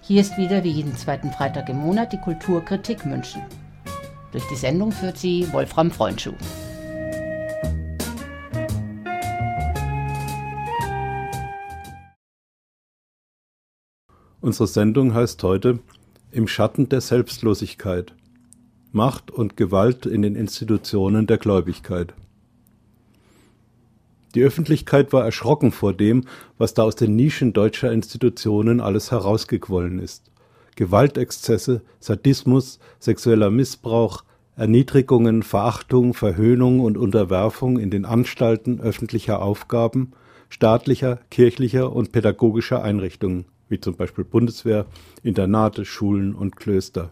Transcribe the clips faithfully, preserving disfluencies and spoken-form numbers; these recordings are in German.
Hier ist wieder wie jeden zweiten Freitag im Monat die Kulturkritik München. Durch die Sendung führt sie Wolfram Freundschuh. Unsere Sendung heißt heute Im Schatten der Selbstlosigkeit. Macht und Gewalt in den Institutionen der Gläubigkeit. Die Öffentlichkeit war erschrocken vor dem, was da aus den Nischen deutscher Institutionen alles herausgequollen ist. Gewaltexzesse, Sadismus, sexueller Missbrauch, Erniedrigungen, Verachtung, Verhöhnung und Unterwerfung in den Anstalten öffentlicher Aufgaben, staatlicher, kirchlicher und pädagogischer Einrichtungen, wie zum Beispiel Bundeswehr, Internate, Schulen und Klöster.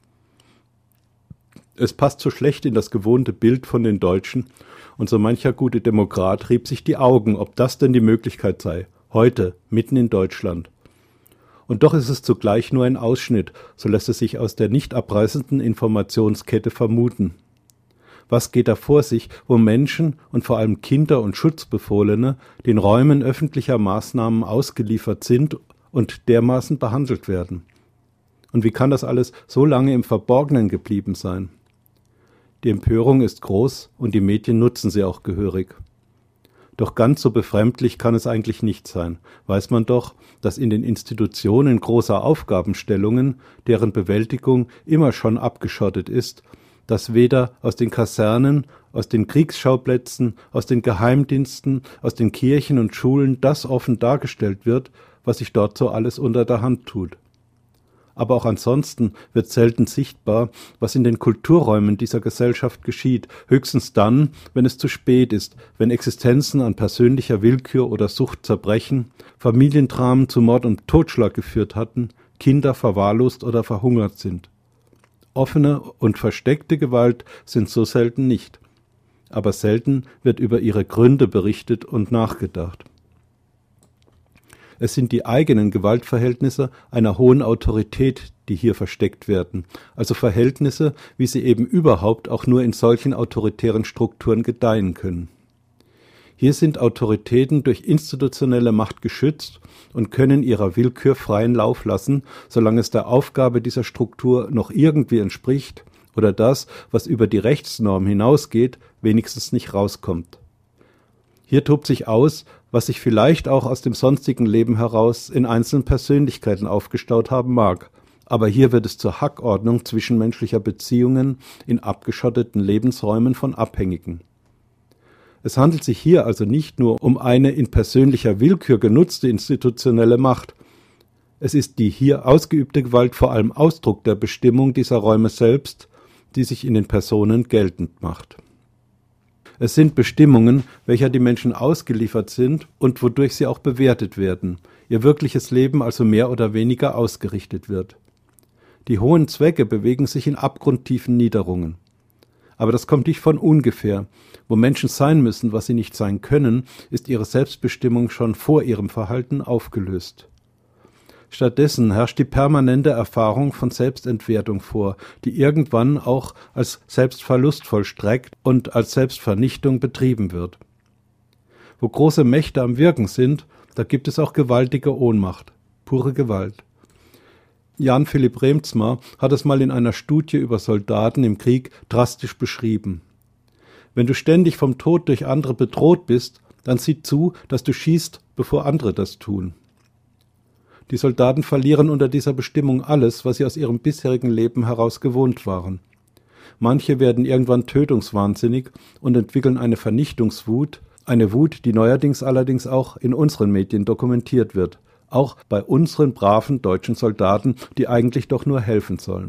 Es passt so schlecht in das gewohnte Bild von den Deutschen, und so mancher gute Demokrat rieb sich die Augen, ob das denn die Möglichkeit sei, heute, mitten in Deutschland. Und doch ist es zugleich nur ein Ausschnitt, so lässt es sich aus der nicht abreißenden Informationskette vermuten. Was geht da vor sich, wo Menschen und vor allem Kinder und Schutzbefohlene den Räumen öffentlicher Maßnahmen ausgeliefert sind und dermaßen behandelt werden? Und wie kann das alles so lange im Verborgenen geblieben sein? Die Empörung ist groß und die Medien nutzen sie auch gehörig. Doch ganz so befremdlich kann es eigentlich nicht sein. Weiß man doch, dass in den Institutionen großer Aufgabenstellungen, deren Bewältigung immer schon abgeschottet ist, dass weder aus den Kasernen, aus den Kriegsschauplätzen, aus den Geheimdiensten, aus den Kirchen und Schulen das offen dargestellt wird, was sich dort so alles unter der Hand tut. Aber auch ansonsten wird selten sichtbar, was in den Kulturräumen dieser Gesellschaft geschieht, höchstens dann, wenn es zu spät ist, wenn Existenzen an persönlicher Willkür oder Sucht zerbrechen, Familiendramen zu Mord und Totschlag geführt hatten, Kinder verwahrlost oder verhungert sind. Offene und versteckte Gewalt sind so selten nicht, aber selten wird über ihre Gründe berichtet und nachgedacht. Es sind die eigenen Gewaltverhältnisse einer hohen Autorität, die hier versteckt werden, also Verhältnisse, wie sie eben überhaupt auch nur in solchen autoritären Strukturen gedeihen können. Hier sind Autoritäten durch institutionelle Macht geschützt und können ihrer Willkür freien Lauf lassen, solange es der Aufgabe dieser Struktur noch irgendwie entspricht oder das, was über die Rechtsnorm hinausgeht, wenigstens nicht rauskommt. Hier tobt sich aus, was sich vielleicht auch aus dem sonstigen Leben heraus in einzelnen Persönlichkeiten aufgestaut haben mag. Aber hier wird es zur Hackordnung zwischenmenschlicher Beziehungen in abgeschotteten Lebensräumen von Abhängigen. Es handelt sich hier also nicht nur um eine in persönlicher Willkür genutzte institutionelle Macht. Es ist die hier ausgeübte Gewalt vor allem Ausdruck der Bestimmung dieser Räume selbst, die sich in den Personen geltend macht. Es sind Bestimmungen, welcher die Menschen ausgeliefert sind und wodurch sie auch bewertet werden, ihr wirkliches Leben also mehr oder weniger ausgerichtet wird. Die hohen Zwecke bewegen sich in abgrundtiefen Niederungen. Aber das kommt nicht von ungefähr. Wo Menschen sein müssen, was sie nicht sein können, ist ihre Selbstbestimmung schon vor ihrem Verhalten aufgelöst. Stattdessen herrscht die permanente Erfahrung von Selbstentwertung vor, die irgendwann auch als Selbstverlust vollstreckt und als Selbstvernichtung betrieben wird. Wo große Mächte am Wirken sind, da gibt es auch gewaltige Ohnmacht, pure Gewalt. Jan Philipp Reemtsma hat es mal in einer Studie über Soldaten im Krieg drastisch beschrieben. Wenn du ständig vom Tod durch andere bedroht bist, dann sieh zu, dass du schießt, bevor andere das tun. Die Soldaten verlieren unter dieser Bestimmung alles, was sie aus ihrem bisherigen Leben heraus gewohnt waren. Manche werden irgendwann tötungswahnsinnig und entwickeln eine Vernichtungswut, eine Wut, die neuerdings allerdings auch in unseren Medien dokumentiert wird, auch bei unseren braven deutschen Soldaten, die eigentlich doch nur helfen sollen.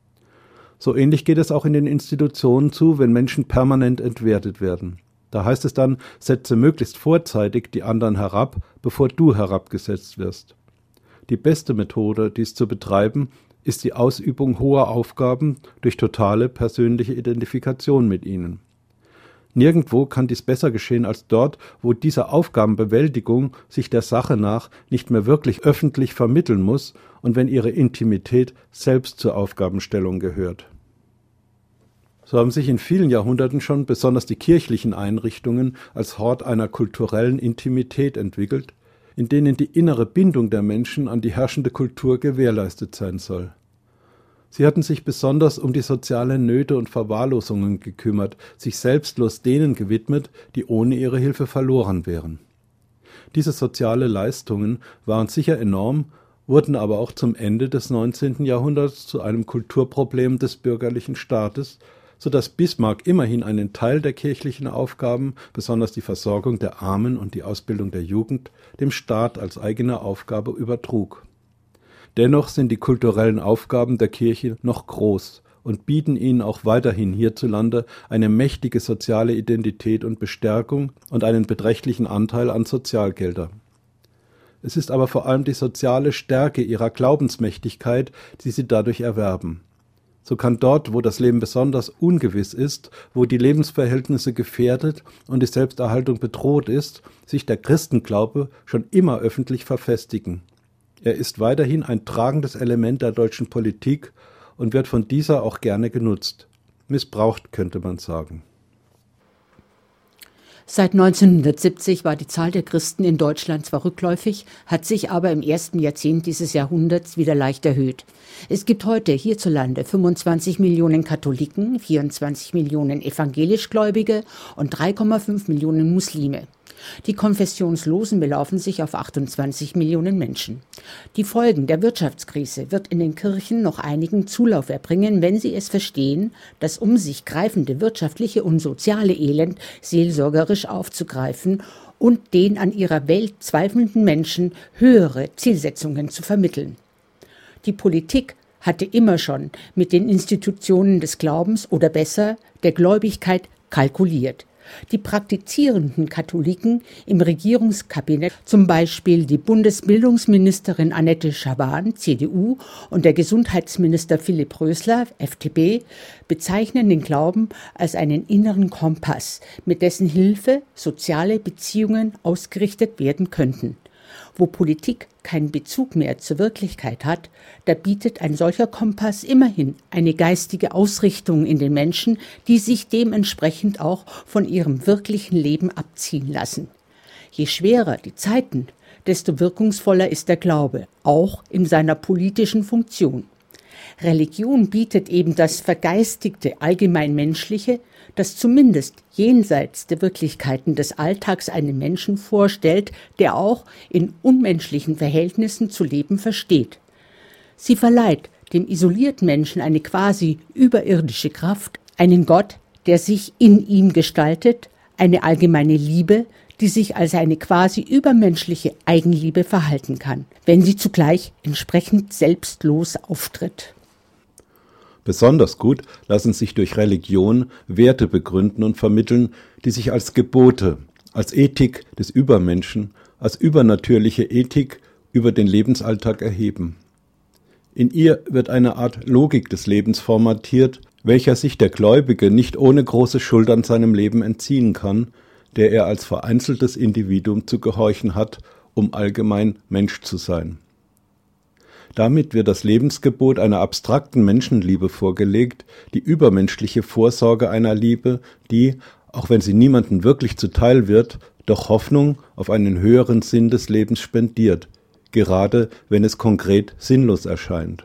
So ähnlich geht es auch in den Institutionen zu, wenn Menschen permanent entwertet werden. Da heißt es dann, setze möglichst vorzeitig die anderen herab, bevor du herabgesetzt wirst. Die beste Methode, dies zu betreiben, ist die Ausübung hoher Aufgaben durch totale persönliche Identifikation mit ihnen. Nirgendwo kann dies besser geschehen als dort, wo diese Aufgabenbewältigung sich der Sache nach nicht mehr wirklich öffentlich vermitteln muss und wenn ihre Intimität selbst zur Aufgabenstellung gehört. So haben sich in vielen Jahrhunderten schon besonders die kirchlichen Einrichtungen als Hort einer kulturellen Intimität entwickelt, in denen die innere Bindung der Menschen an die herrschende Kultur gewährleistet sein soll. Sie hatten sich besonders um die sozialen Nöte und Verwahrlosungen gekümmert, sich selbstlos denen gewidmet, die ohne ihre Hilfe verloren wären. Diese soziale Leistungen waren sicher enorm, wurden aber auch zum Ende des neunzehnten Jahrhunderts zu einem Kulturproblem des bürgerlichen Staates, so dass Bismarck immerhin einen Teil der kirchlichen Aufgaben, besonders die Versorgung der Armen und die Ausbildung der Jugend, dem Staat als eigene Aufgabe übertrug. Dennoch sind die kulturellen Aufgaben der Kirche noch groß und bieten ihnen auch weiterhin hierzulande eine mächtige soziale Identität und Bestärkung und einen beträchtlichen Anteil an Sozialgelder. Es ist aber vor allem die soziale Stärke ihrer Glaubensmächtigkeit, die sie dadurch erwerben. So kann dort, wo das Leben besonders ungewiss ist, wo die Lebensverhältnisse gefährdet und die Selbsterhaltung bedroht ist, sich der Christenglaube schon immer öffentlich verfestigen. Er ist weiterhin ein tragendes Element der deutschen Politik und wird von dieser auch gerne genutzt. Missbraucht, könnte man sagen. Seit neunzehnhundertsiebzig war die Zahl der Christen in Deutschland zwar rückläufig, hat sich aber im ersten Jahrzehnt dieses Jahrhunderts wieder leicht erhöht. Es gibt heute hierzulande fünfundzwanzig Millionen Katholiken, vierundzwanzig Millionen Evangelischgläubige und drei Komma fünf Millionen Muslime. Die Konfessionslosen belaufen sich auf achtundzwanzig Millionen Menschen. Die Folgen der Wirtschaftskrise wird in den Kirchen noch einigen Zulauf erbringen, wenn sie es verstehen, das um sich greifende wirtschaftliche und soziale Elend seelsorgerisch aufzugreifen und den an ihrer Welt zweifelnden Menschen höhere Zielsetzungen zu vermitteln. Die Politik hatte immer schon mit den Institutionen des Glaubens oder besser der Gläubigkeit kalkuliert. Die praktizierenden Katholiken im Regierungskabinett, zum Beispiel die Bundesbildungsministerin Annette Schavan, C D U, und der Gesundheitsminister Philipp Rösler, F D P, bezeichnen den Glauben als einen inneren Kompass, mit dessen Hilfe soziale Beziehungen ausgerichtet werden könnten. Wo Politik keinen Bezug mehr zur Wirklichkeit hat, da bietet ein solcher Kompass immerhin eine geistige Ausrichtung in den Menschen, die sich dementsprechend auch von ihrem wirklichen Leben abziehen lassen. Je schwerer die Zeiten, desto wirkungsvoller ist der Glaube, auch in seiner politischen Funktion. Religion bietet eben das Vergeistigte Allgemeinmenschliche, das zumindest jenseits der Wirklichkeiten des Alltags einen Menschen vorstellt, der auch in unmenschlichen Verhältnissen zu leben versteht. Sie verleiht dem isolierten Menschen eine quasi überirdische Kraft, einen Gott, der sich in ihm gestaltet, eine allgemeine Liebe, die sich als eine quasi übermenschliche Eigenliebe verhalten kann, wenn sie zugleich entsprechend selbstlos auftritt. Besonders gut lassen sich durch Religion Werte begründen und vermitteln, die sich als Gebote, als Ethik des Übermenschen, als übernatürliche Ethik über den Lebensalltag erheben. In ihr wird eine Art Logik des Lebens formatiert, welcher sich der Gläubige nicht ohne große Schuld an seinem Leben entziehen kann, der er als vereinzeltes Individuum zu gehorchen hat, um allgemein Mensch zu sein. Damit wird das Lebensgebot einer abstrakten Menschenliebe vorgelegt, die übermenschliche Vorsorge einer Liebe, die, auch wenn sie niemandem wirklich zuteil wird, doch Hoffnung auf einen höheren Sinn des Lebens spendiert, gerade wenn es konkret sinnlos erscheint.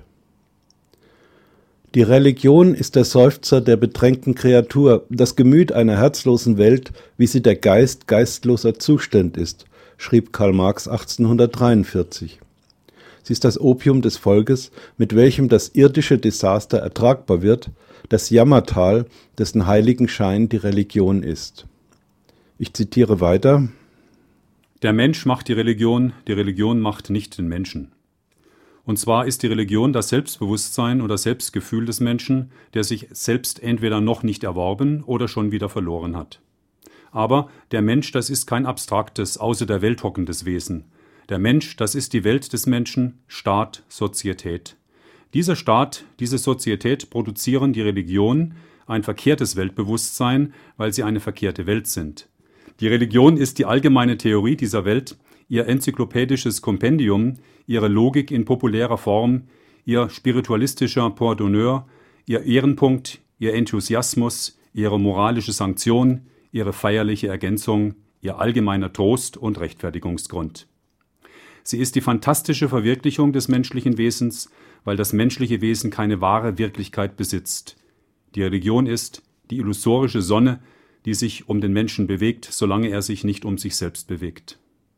Die Religion ist der Seufzer der bedrängten Kreatur, das Gemüt einer herzlosen Welt, wie sie der Geist geistloser Zustand ist, schrieb Karl Marx achtzehnhundertdreiundvierzig. Sie ist das Opium des Volkes, mit welchem das irdische Desaster ertragbar wird, das Jammertal, dessen heiligen Schein die Religion ist. Ich zitiere weiter. Der Mensch macht die Religion, die Religion macht nicht den Menschen. Und zwar ist die Religion das Selbstbewusstsein oder Selbstgefühl des Menschen, der sich selbst entweder noch nicht erworben oder schon wieder verloren hat. Aber der Mensch, das ist kein abstraktes, außer der Welt hockendes Wesen. Der Mensch, das ist die Welt des Menschen, Staat, Sozietät. Dieser Staat, diese Sozietät produzieren die Religion, ein verkehrtes Weltbewusstsein, weil sie eine verkehrte Welt sind. Die Religion ist die allgemeine Theorie dieser Welt, ihr enzyklopädisches Kompendium, ihre Logik in populärer Form, ihr spiritualistischer Point d'honneur, ihr Ehrenpunkt, ihr Enthusiasmus, ihre moralische Sanktion, ihre feierliche Ergänzung, ihr allgemeiner Trost und Rechtfertigungsgrund. Sie ist die fantastische Verwirklichung des menschlichen Wesens, weil das menschliche Wesen keine wahre Wirklichkeit besitzt. Die Religion ist die illusorische Sonne, die sich um den Menschen bewegt, solange er sich nicht um sich selbst bewegt.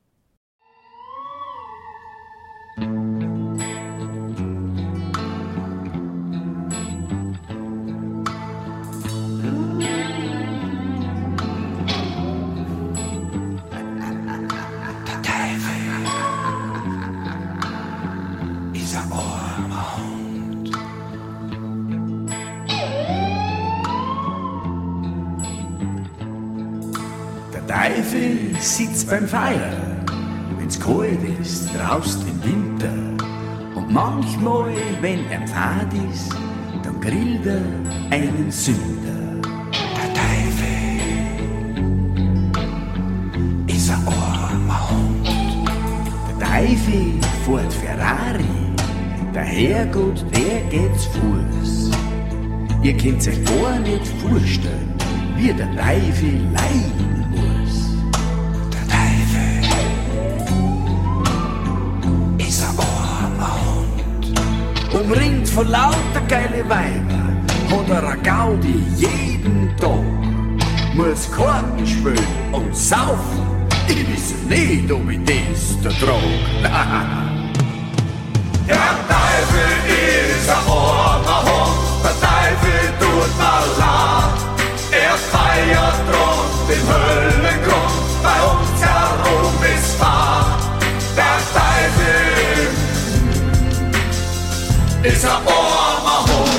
Der Teufel sitzt beim Feuer, wenn's kalt ist, draußen im Winter. Und manchmal, wenn er fad ist, dann grillt er einen Sünder. Der Teufel ist ein armer Hund. Der Teufel fährt Ferrari, der Herrgott, der geht's Fuß. Ihr könnt's euch gar nicht vorstellen, wie der Teufel leiden muss. Der Teufel ist ein armer Hund. Umringt von lauter geile Weiber, hat er eine Gaudi jeden Tag. Muss Karten spielen und saufen, ich weiß nicht, ob ich das da trag. Der Teufel ist ein armer Hund, der Teufel tut mir leid. Er feiert dran den Höllengrund, bei uns herum ist Fahrt. Der Teufel ist ein armer Hund.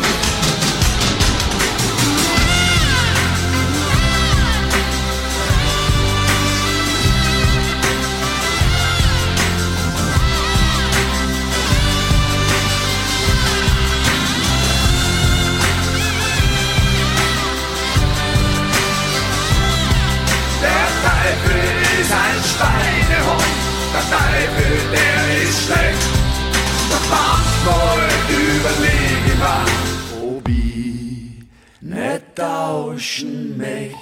Ein Schweinehund, der Teufel, der ist schlecht. Doch manchmal überlege ich mir, ob ich nicht tauschen möchte.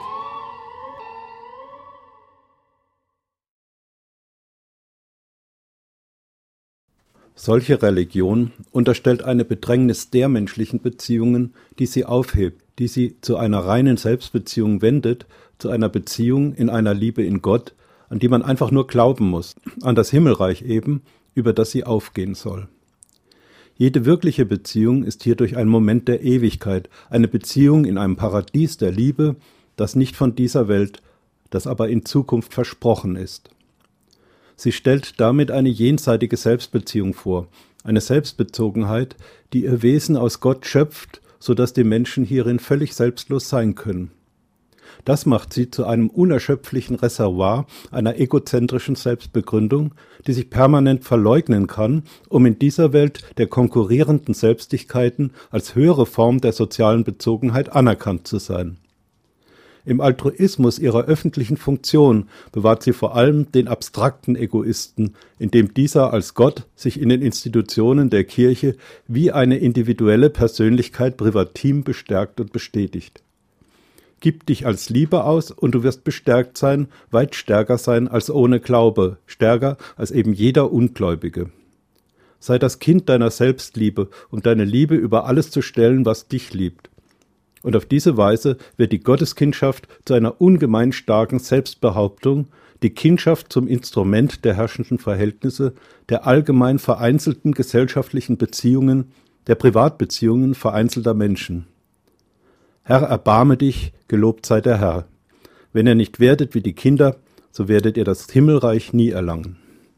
Solche Religion unterstellt eine Bedrängnis der menschlichen Beziehungen, die sie aufhebt, die sie zu einer reinen Selbstbeziehung wendet, zu einer Beziehung in einer Liebe in Gott, an die man einfach nur glauben muss, an das Himmelreich eben, über das sie aufgehen soll. Jede wirkliche Beziehung ist hierdurch ein Moment der Ewigkeit, eine Beziehung in einem Paradies der Liebe, das nicht von dieser Welt, das aber in Zukunft versprochen ist. Sie stellt damit eine jenseitige Selbstbeziehung vor, eine Selbstbezogenheit, die ihr Wesen aus Gott schöpft, so dass die Menschen hierin völlig selbstlos sein können. Das macht sie zu einem unerschöpflichen Reservoir einer egozentrischen Selbstbegründung, die sich permanent verleugnen kann, um in dieser Welt der konkurrierenden Selbstigkeiten als höhere Form der sozialen Bezogenheit anerkannt zu sein. Im Altruismus ihrer öffentlichen Funktion bewahrt sie vor allem den abstrakten Egoisten, indem dieser als Gott sich in den Institutionen der Kirche wie eine individuelle Persönlichkeit privatim bestärkt und bestätigt. Gib dich als Liebe aus und du wirst bestärkt sein, weit stärker sein als ohne Glaube, stärker als eben jeder Ungläubige. Sei das Kind deiner Selbstliebe, um deine Liebe über alles zu stellen, was dich liebt. Und auf diese Weise wird die Gotteskindschaft zu einer ungemein starken Selbstbehauptung, die Kindschaft zum Instrument der herrschenden Verhältnisse, der allgemein vereinzelten gesellschaftlichen Beziehungen, der Privatbeziehungen vereinzelter Menschen. Herr, erbarme dich, gelobt sei der Herr. Wenn ihr nicht werdet wie die Kinder, so werdet ihr das Himmelreich nie erlangen.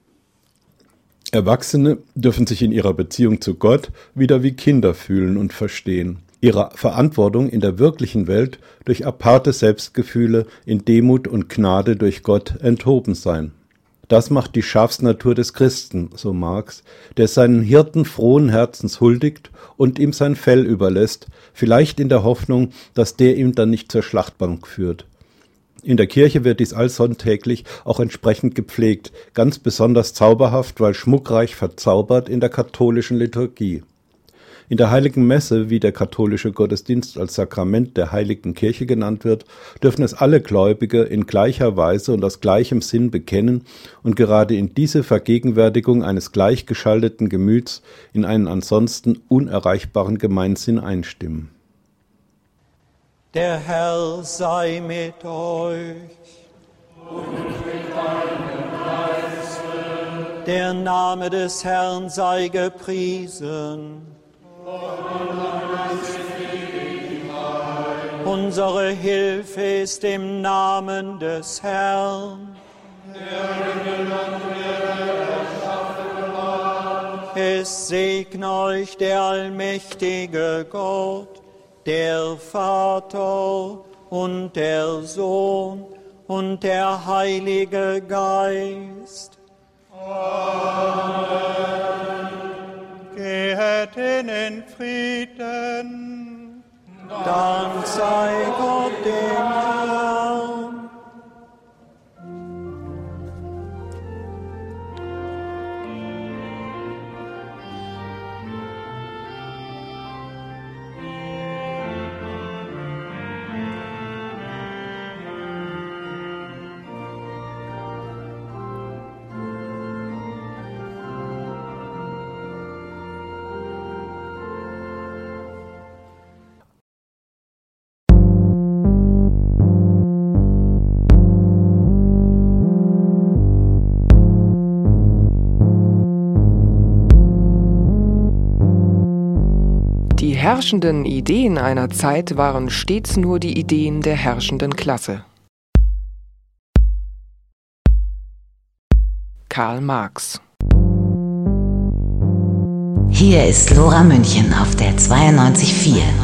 Erwachsene dürfen sich in ihrer Beziehung zu Gott wieder wie Kinder fühlen und verstehen, ihrer Verantwortung in der wirklichen Welt durch aparte Selbstgefühle in Demut und Gnade durch Gott enthoben sein. Das macht die Schafsnatur des Christen, so Marx, der seinen Hirten frohen Herzens huldigt und ihm sein Fell überlässt, vielleicht in der Hoffnung, dass der ihm dann nicht zur Schlachtbank führt. In der Kirche wird dies allsonntäglich auch entsprechend gepflegt, ganz besonders zauberhaft, weil schmuckreich verzaubert in der katholischen Liturgie. In der Heiligen Messe, wie der katholische Gottesdienst als Sakrament der Heiligen Kirche genannt wird, dürfen es alle Gläubige in gleicher Weise und aus gleichem Sinn bekennen und gerade in diese Vergegenwärtigung eines gleichgeschalteten Gemüts in einen ansonsten unerreichbaren Gemeinsinn einstimmen. Der Herr sei mit euch. Und mit deinem Geiste. Der Name des Herrn sei gepriesen. Unsere Hilfe ist im Namen des Herrn. Es segne euch der allmächtige Gott, der Vater und der Sohn und der Heilige Geist. Amen. Geht in Frieden. Dank sei Gott dem Herrn. Die herrschenden Ideen einer Zeit waren stets nur die Ideen der herrschenden Klasse. Karl Marx. Hier ist Lora München auf der zweiundneunzig Komma vier.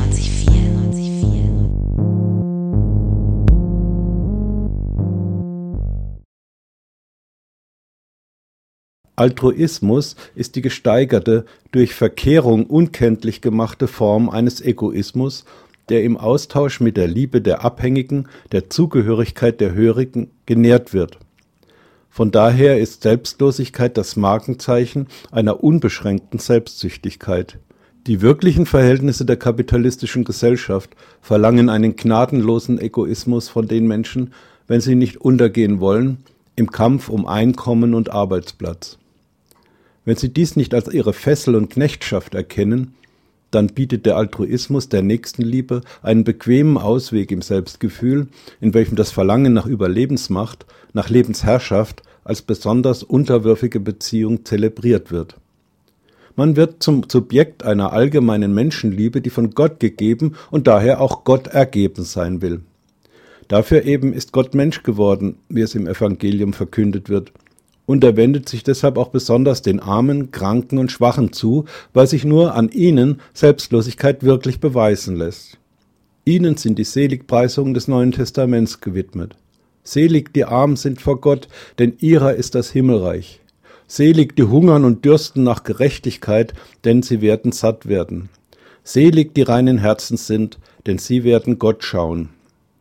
Altruismus ist die gesteigerte, durch Verkehrung unkenntlich gemachte Form eines Egoismus, der im Austausch mit der Liebe der Abhängigen, der Zugehörigkeit der Hörigen genährt wird. Von daher ist Selbstlosigkeit das Markenzeichen einer unbeschränkten Selbstsüchtigkeit. Die wirklichen Verhältnisse der kapitalistischen Gesellschaft verlangen einen gnadenlosen Egoismus von den Menschen, wenn sie nicht untergehen wollen, im Kampf um Einkommen und Arbeitsplatz. Wenn sie dies nicht als ihre Fessel und Knechtschaft erkennen, dann bietet der Altruismus der Nächstenliebe einen bequemen Ausweg im Selbstgefühl, in welchem das Verlangen nach Überlebensmacht, nach Lebensherrschaft als besonders unterwürfige Beziehung zelebriert wird. Man wird zum Subjekt einer allgemeinen Menschenliebe, die von Gott gegeben und daher auch Gott ergeben sein will. Dafür eben ist Gott Mensch geworden, wie es im Evangelium verkündet wird. Und er wendet sich deshalb auch besonders den Armen, Kranken und Schwachen zu, weil sich nur an ihnen Selbstlosigkeit wirklich beweisen lässt. Ihnen sind die Seligpreisungen des Neuen Testaments gewidmet. Selig die Armen sind vor Gott, denn ihrer ist das Himmelreich. Selig die hungern und dürsten nach Gerechtigkeit, denn sie werden satt werden. Selig die reinen Herzens sind, denn sie werden Gott schauen.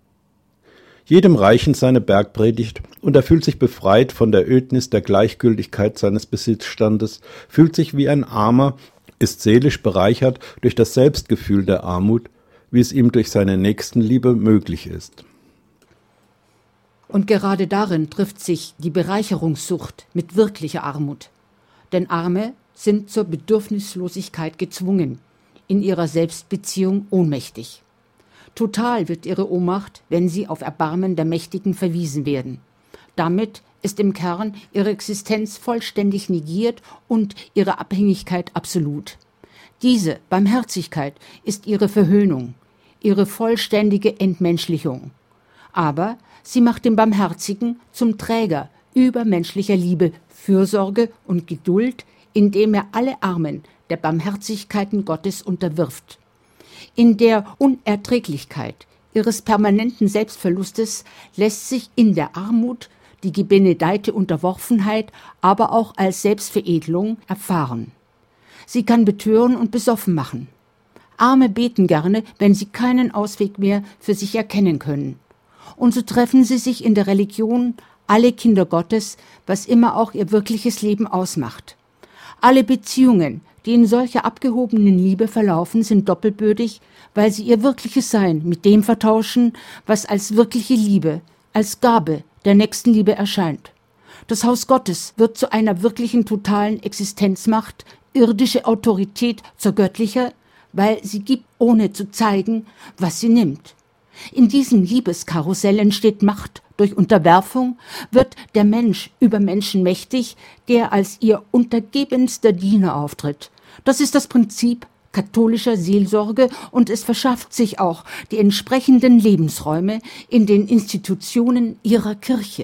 Jedem reichen seine Bergpredigt, und er fühlt sich befreit von der Ödnis der Gleichgültigkeit seines Besitzstandes, fühlt sich wie ein Armer, ist seelisch bereichert durch das Selbstgefühl der Armut, wie es ihm durch seine Nächstenliebe möglich ist. Und gerade darin trifft sich die Bereicherungssucht mit wirklicher Armut. Denn Arme sind zur Bedürfnislosigkeit gezwungen, in ihrer Selbstbeziehung ohnmächtig. Total wird ihre Ohnmacht, wenn sie auf Erbarmen der Mächtigen verwiesen werden. Damit ist im Kern ihre Existenz vollständig negiert und ihre Abhängigkeit absolut. Diese Barmherzigkeit ist ihre Verhöhnung, ihre vollständige Entmenschlichung. Aber sie macht den Barmherzigen zum Träger übermenschlicher Liebe, Fürsorge und Geduld, indem er alle Armen der Barmherzigkeiten Gottes unterwirft. In der Unerträglichkeit ihres permanenten Selbstverlustes lässt sich in der Armut die gebenedeite Unterworfenheit, aber auch als Selbstveredelung erfahren. Sie kann betören und besoffen machen. Arme beten gerne, wenn sie keinen Ausweg mehr für sich erkennen können. Und so treffen sie sich in der Religion, alle Kinder Gottes, was immer auch ihr wirkliches Leben ausmacht. Alle Beziehungen, die in solcher abgehobenen Liebe verlaufen, sind doppelbödig, weil sie ihr wirkliches Sein mit dem vertauschen, was als wirkliche Liebe, als Gabe der Nächstenliebe erscheint. Das Haus Gottes wird zu einer wirklichen totalen Existenzmacht, irdische Autorität zur göttlicher, weil sie gibt, ohne zu zeigen, was sie nimmt. In diesem Liebeskarussell entsteht Macht durch Unterwerfung, wird der Mensch über Menschen mächtig, der als ihr untergebenster Diener auftritt. Das ist das Prinzip katholischer Seelsorge und es verschafft sich auch die entsprechenden Lebensräume in den Institutionen ihrer Kirche.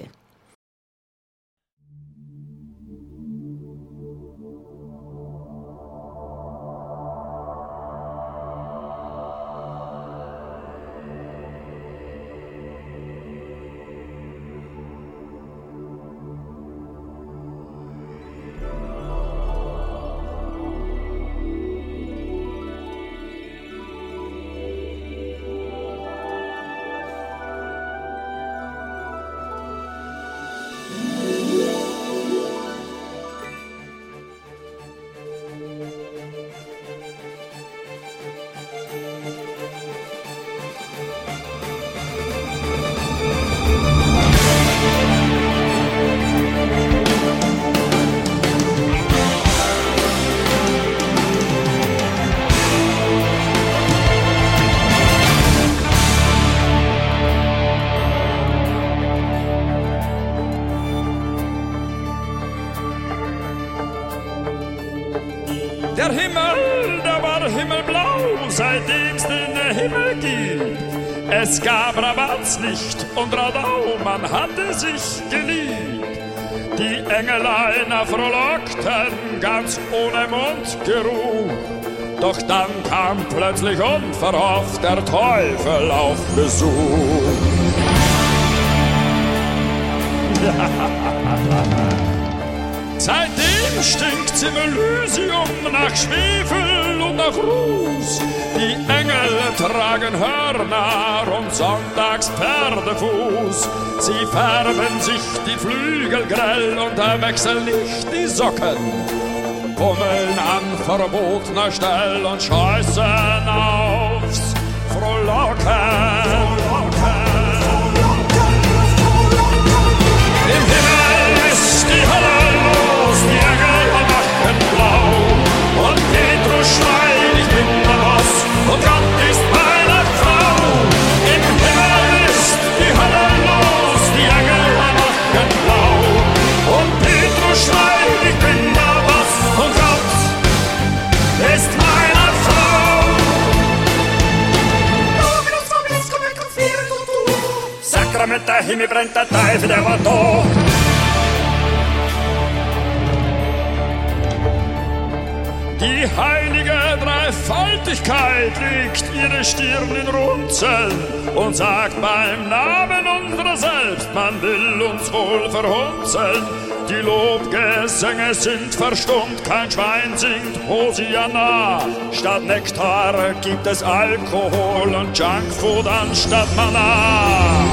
Der Himmel, der war himmelblau, seitdem's den Himmel gibt. Es gab Rabatzlicht und Radau, man hatte sich geliebt. Die Engelein frohlockten ganz ohne Mundgeruch. Doch dann kam plötzlich unverhofft der Teufel auf Besuch. Seitdem stinkt's im Elysium nach Schwefel und nach Ruß. Die Engel tragen Hörner und sonntags Pferdefuß. Sie färben sich die Flügel grell und wechseln nicht die Socken. Bummeln an verbotener Stell und scheißen aufs Frohlocken. Im Himmel ist die Hölle los, die Engel machen blau. Und Petrus schreit, ich bin der Boss und Gott ist meine Frau. Im Himmel ist die Hölle los, die Engel machen blau. Und Petrus schreit, ich bin der Boss und Gott ist meine Frau. Sakrament, der Himmel brennt, der Teufel, der war da. Die heilige Dreifaltigkeit legt ihre Stirn in Runzeln und sagt beim Namen unserer selbst, man will uns wohl verhunzeln. Die Lobgesänge sind verstummt, kein Schwein singt Hosianna. Statt Nektar gibt es Alkohol und Junkfood anstatt Manna.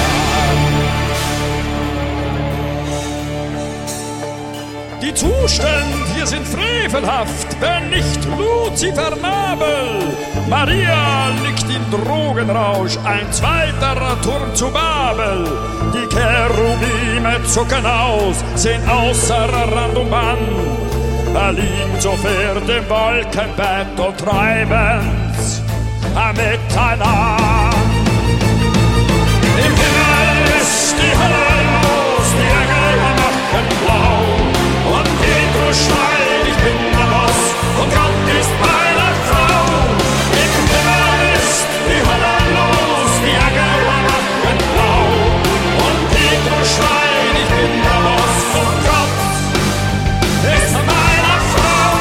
Die Zustände hier sind frevelhaft, wenn nicht Luzifernabel. Maria liegt im Drogenrausch, ein zweiter Turm zu Babel. Die Cherubime zucken aus, sehen außer Rand und Band. Er liegt so fährt im Wolkenbett und treiben's miteinander. Im Himmel ist die Hölle los, die Engel machen blau. Und Petrus schreit, ich bin der Boss und Gott ist meine Frau. Im Himmel ist die Hölle los, die Engel machen blau. Und Petrus schreit, ich bin der Boss und Gott ist meine Frau.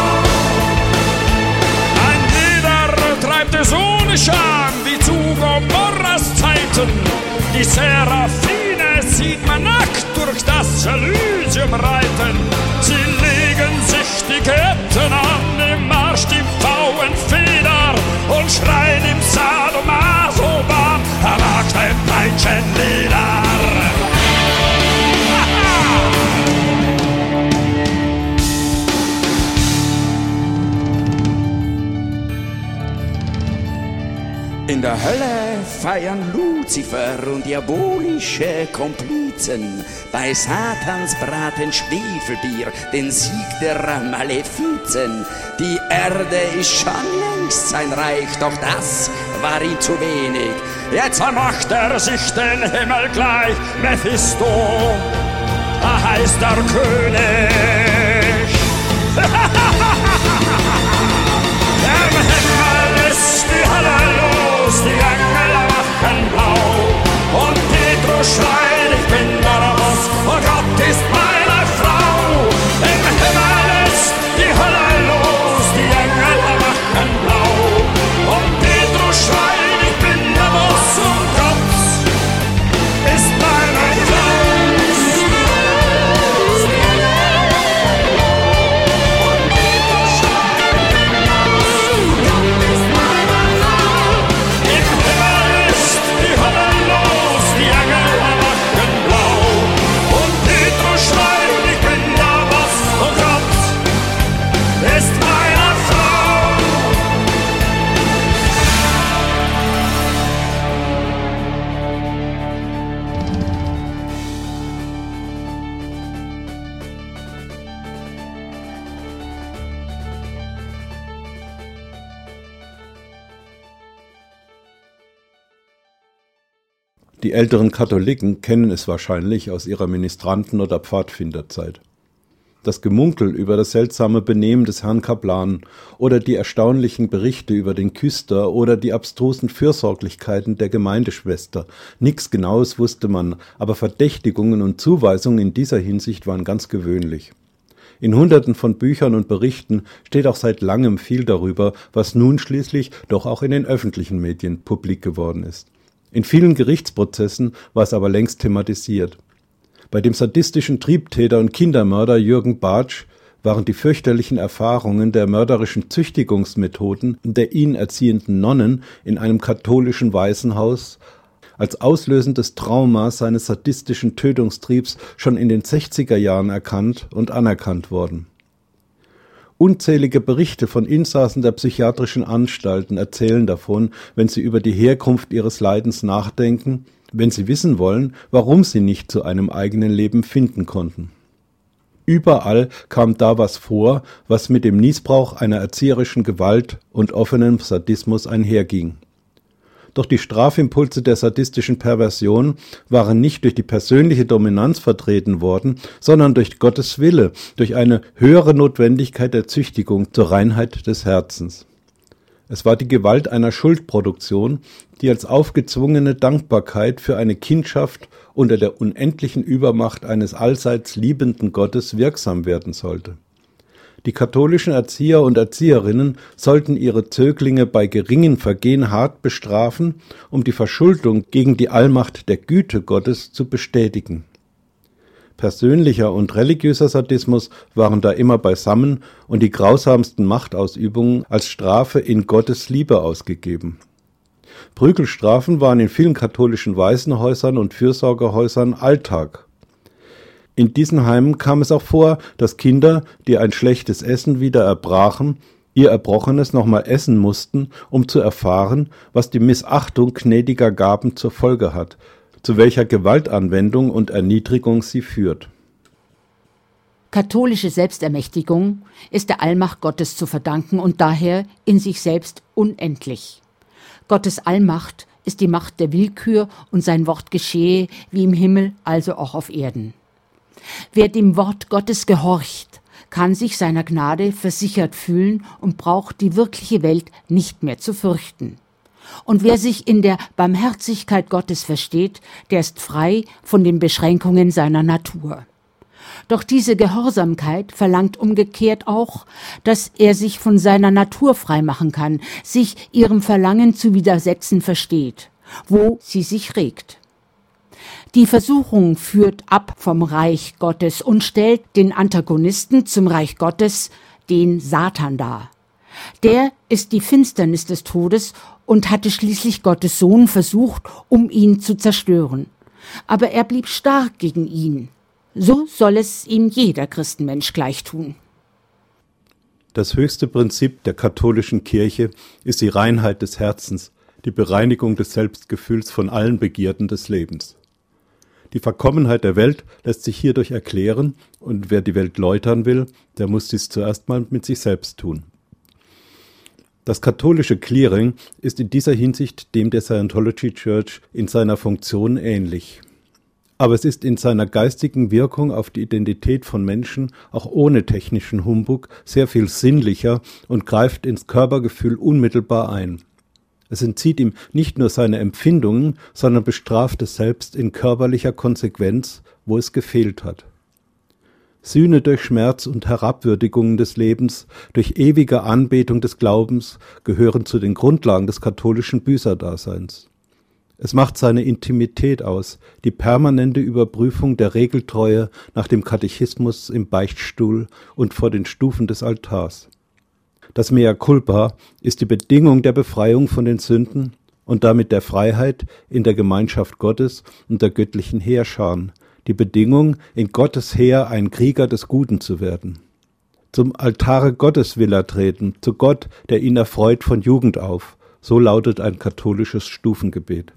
Ein Lieder treibt es ohne Scham, wie zu Gomorras Zeiten. Die Seraphine sieht man nackt durch das Elysium reiten. Sie legen sich die Ketten an, im Marsch die Pfauenfeder und schreien im Sadomaso-Bahn, er wagt ein Peitschenlieder. In der Hölle feiern Luzifer und diabolische Komplizen bei Satans Braten Schwefelbier den Sieg der Malefizen. Die Erde ist schon längst sein Reich, doch das war ihm zu wenig. Jetzt macht er sich den Himmel gleich, Mephisto, da heißt der König. Im Himmel ist die Hölle los, die Engel wachen blau und Petrus schreit, ich bin der Boss und Gott ist meine Frau. Im Himmel ist die Hölle los, die Engel wachen blau und Petrus schreit, ich bin der Boss und Gott ist meine Frau. Die älteren Katholiken kennen es wahrscheinlich aus ihrer Ministranten- oder Pfadfinderzeit. Das Gemunkel über das seltsame Benehmen des Herrn Kaplan oder die erstaunlichen Berichte über den Küster oder die abstrusen Fürsorglichkeiten der Gemeindeschwester. Nix Genaues wusste man, aber Verdächtigungen und Zuweisungen in dieser Hinsicht waren ganz gewöhnlich. In Hunderten von Büchern und Berichten steht auch seit langem viel darüber, was nun schließlich doch auch in den öffentlichen Medien publik geworden ist. In vielen Gerichtsprozessen war es aber längst thematisiert. Bei dem sadistischen Triebtäter und Kindermörder Jürgen Bartsch waren die fürchterlichen Erfahrungen der mörderischen Züchtigungsmethoden der ihn erziehenden Nonnen in einem katholischen Waisenhaus als auslösendes Trauma seines sadistischen Tötungstriebs schon in den sechziger Jahren erkannt und anerkannt worden. Unzählige Berichte von Insassen der psychiatrischen Anstalten erzählen davon, wenn sie über die Herkunft ihres Leidens nachdenken, wenn sie wissen wollen, warum sie nicht zu einem eigenen Leben finden konnten. Überall kam da was vor, was mit dem Missbrauch einer erzieherischen Gewalt und offenem Sadismus einherging. Doch die Strafimpulse der sadistischen Perversion waren nicht durch die persönliche Dominanz vertreten worden, sondern durch Gottes Wille, durch eine höhere Notwendigkeit der Züchtigung zur Reinheit des Herzens. Es war die Gewalt einer Schuldproduktion, die als aufgezwungene Dankbarkeit für eine Kindschaft unter der unendlichen Übermacht eines allseits liebenden Gottes wirksam werden sollte. Die katholischen Erzieher und Erzieherinnen sollten ihre Zöglinge bei geringen Vergehen hart bestrafen, um die Verschuldung gegen die Allmacht der Güte Gottes zu bestätigen. Persönlicher und religiöser Sadismus waren da immer beisammen und die grausamsten Machtausübungen als Strafe in Gottes Liebe ausgegeben. Prügelstrafen waren in vielen katholischen Waisenhäusern und Fürsorgehäusern Alltag. In diesen Heimen kam es auch vor, dass Kinder, die ein schlechtes Essen wieder erbrachen, ihr Erbrochenes nochmal essen mussten, um zu erfahren, was die Missachtung gnädiger Gaben zur Folge hat, zu welcher Gewaltanwendung und Erniedrigung sie führt. Katholische Selbstermächtigung ist der Allmacht Gottes zu verdanken und daher in sich selbst unendlich. Gottes Allmacht ist die Macht der Willkür und sein Wort geschehe wie im Himmel, also auch auf Erden. Wer dem Wort Gottes gehorcht, kann sich seiner Gnade versichert fühlen und braucht die wirkliche Welt nicht mehr zu fürchten. Und wer sich in der Barmherzigkeit Gottes versteht, der ist frei von den Beschränkungen seiner Natur. Doch diese Gehorsamkeit verlangt umgekehrt auch, dass er sich von seiner Natur freimachen kann, sich ihrem Verlangen zu widersetzen versteht, wo sie sich regt. Die Versuchung führt ab vom Reich Gottes und stellt den Antagonisten zum Reich Gottes, den Satan, dar. Der ist die Finsternis des Todes und hatte schließlich Gottes Sohn versucht, um ihn zu zerstören. Aber er blieb stark gegen ihn. So soll es ihm jeder Christenmensch gleich tun. Das höchste Prinzip der katholischen Kirche ist die Reinheit des Herzens, die Bereinigung des Selbstgefühls von allen Begierden des Lebens. Die Verkommenheit der Welt lässt sich hierdurch erklären, und wer die Welt läutern will, der muss dies zuerst mal mit sich selbst tun. Das katholische Clearing ist in dieser Hinsicht dem der Scientology Church in seiner Funktion ähnlich. Aber es ist in seiner geistigen Wirkung auf die Identität von Menschen auch ohne technischen Humbug sehr viel sinnlicher und greift ins Körpergefühl unmittelbar ein. Es entzieht ihm nicht nur seine Empfindungen, sondern bestraft es selbst in körperlicher Konsequenz, wo es gefehlt hat. Sühne durch Schmerz und Herabwürdigungen des Lebens, durch ewige Anbetung des Glaubens gehören zu den Grundlagen des katholischen Büßerdaseins. Es macht seine Intimität aus, die permanente Überprüfung der Regeltreue nach dem Katechismus im Beichtstuhl und vor den Stufen des Altars. Das Mea culpa ist die Bedingung der Befreiung von den Sünden und damit der Freiheit in der Gemeinschaft Gottes und der göttlichen Heerscharen, die Bedingung, in Gottes Heer ein Krieger des Guten zu werden. Zum Altare Gottes will er treten, zu Gott, der ihn erfreut von Jugend auf. So lautet ein katholisches Stufengebet.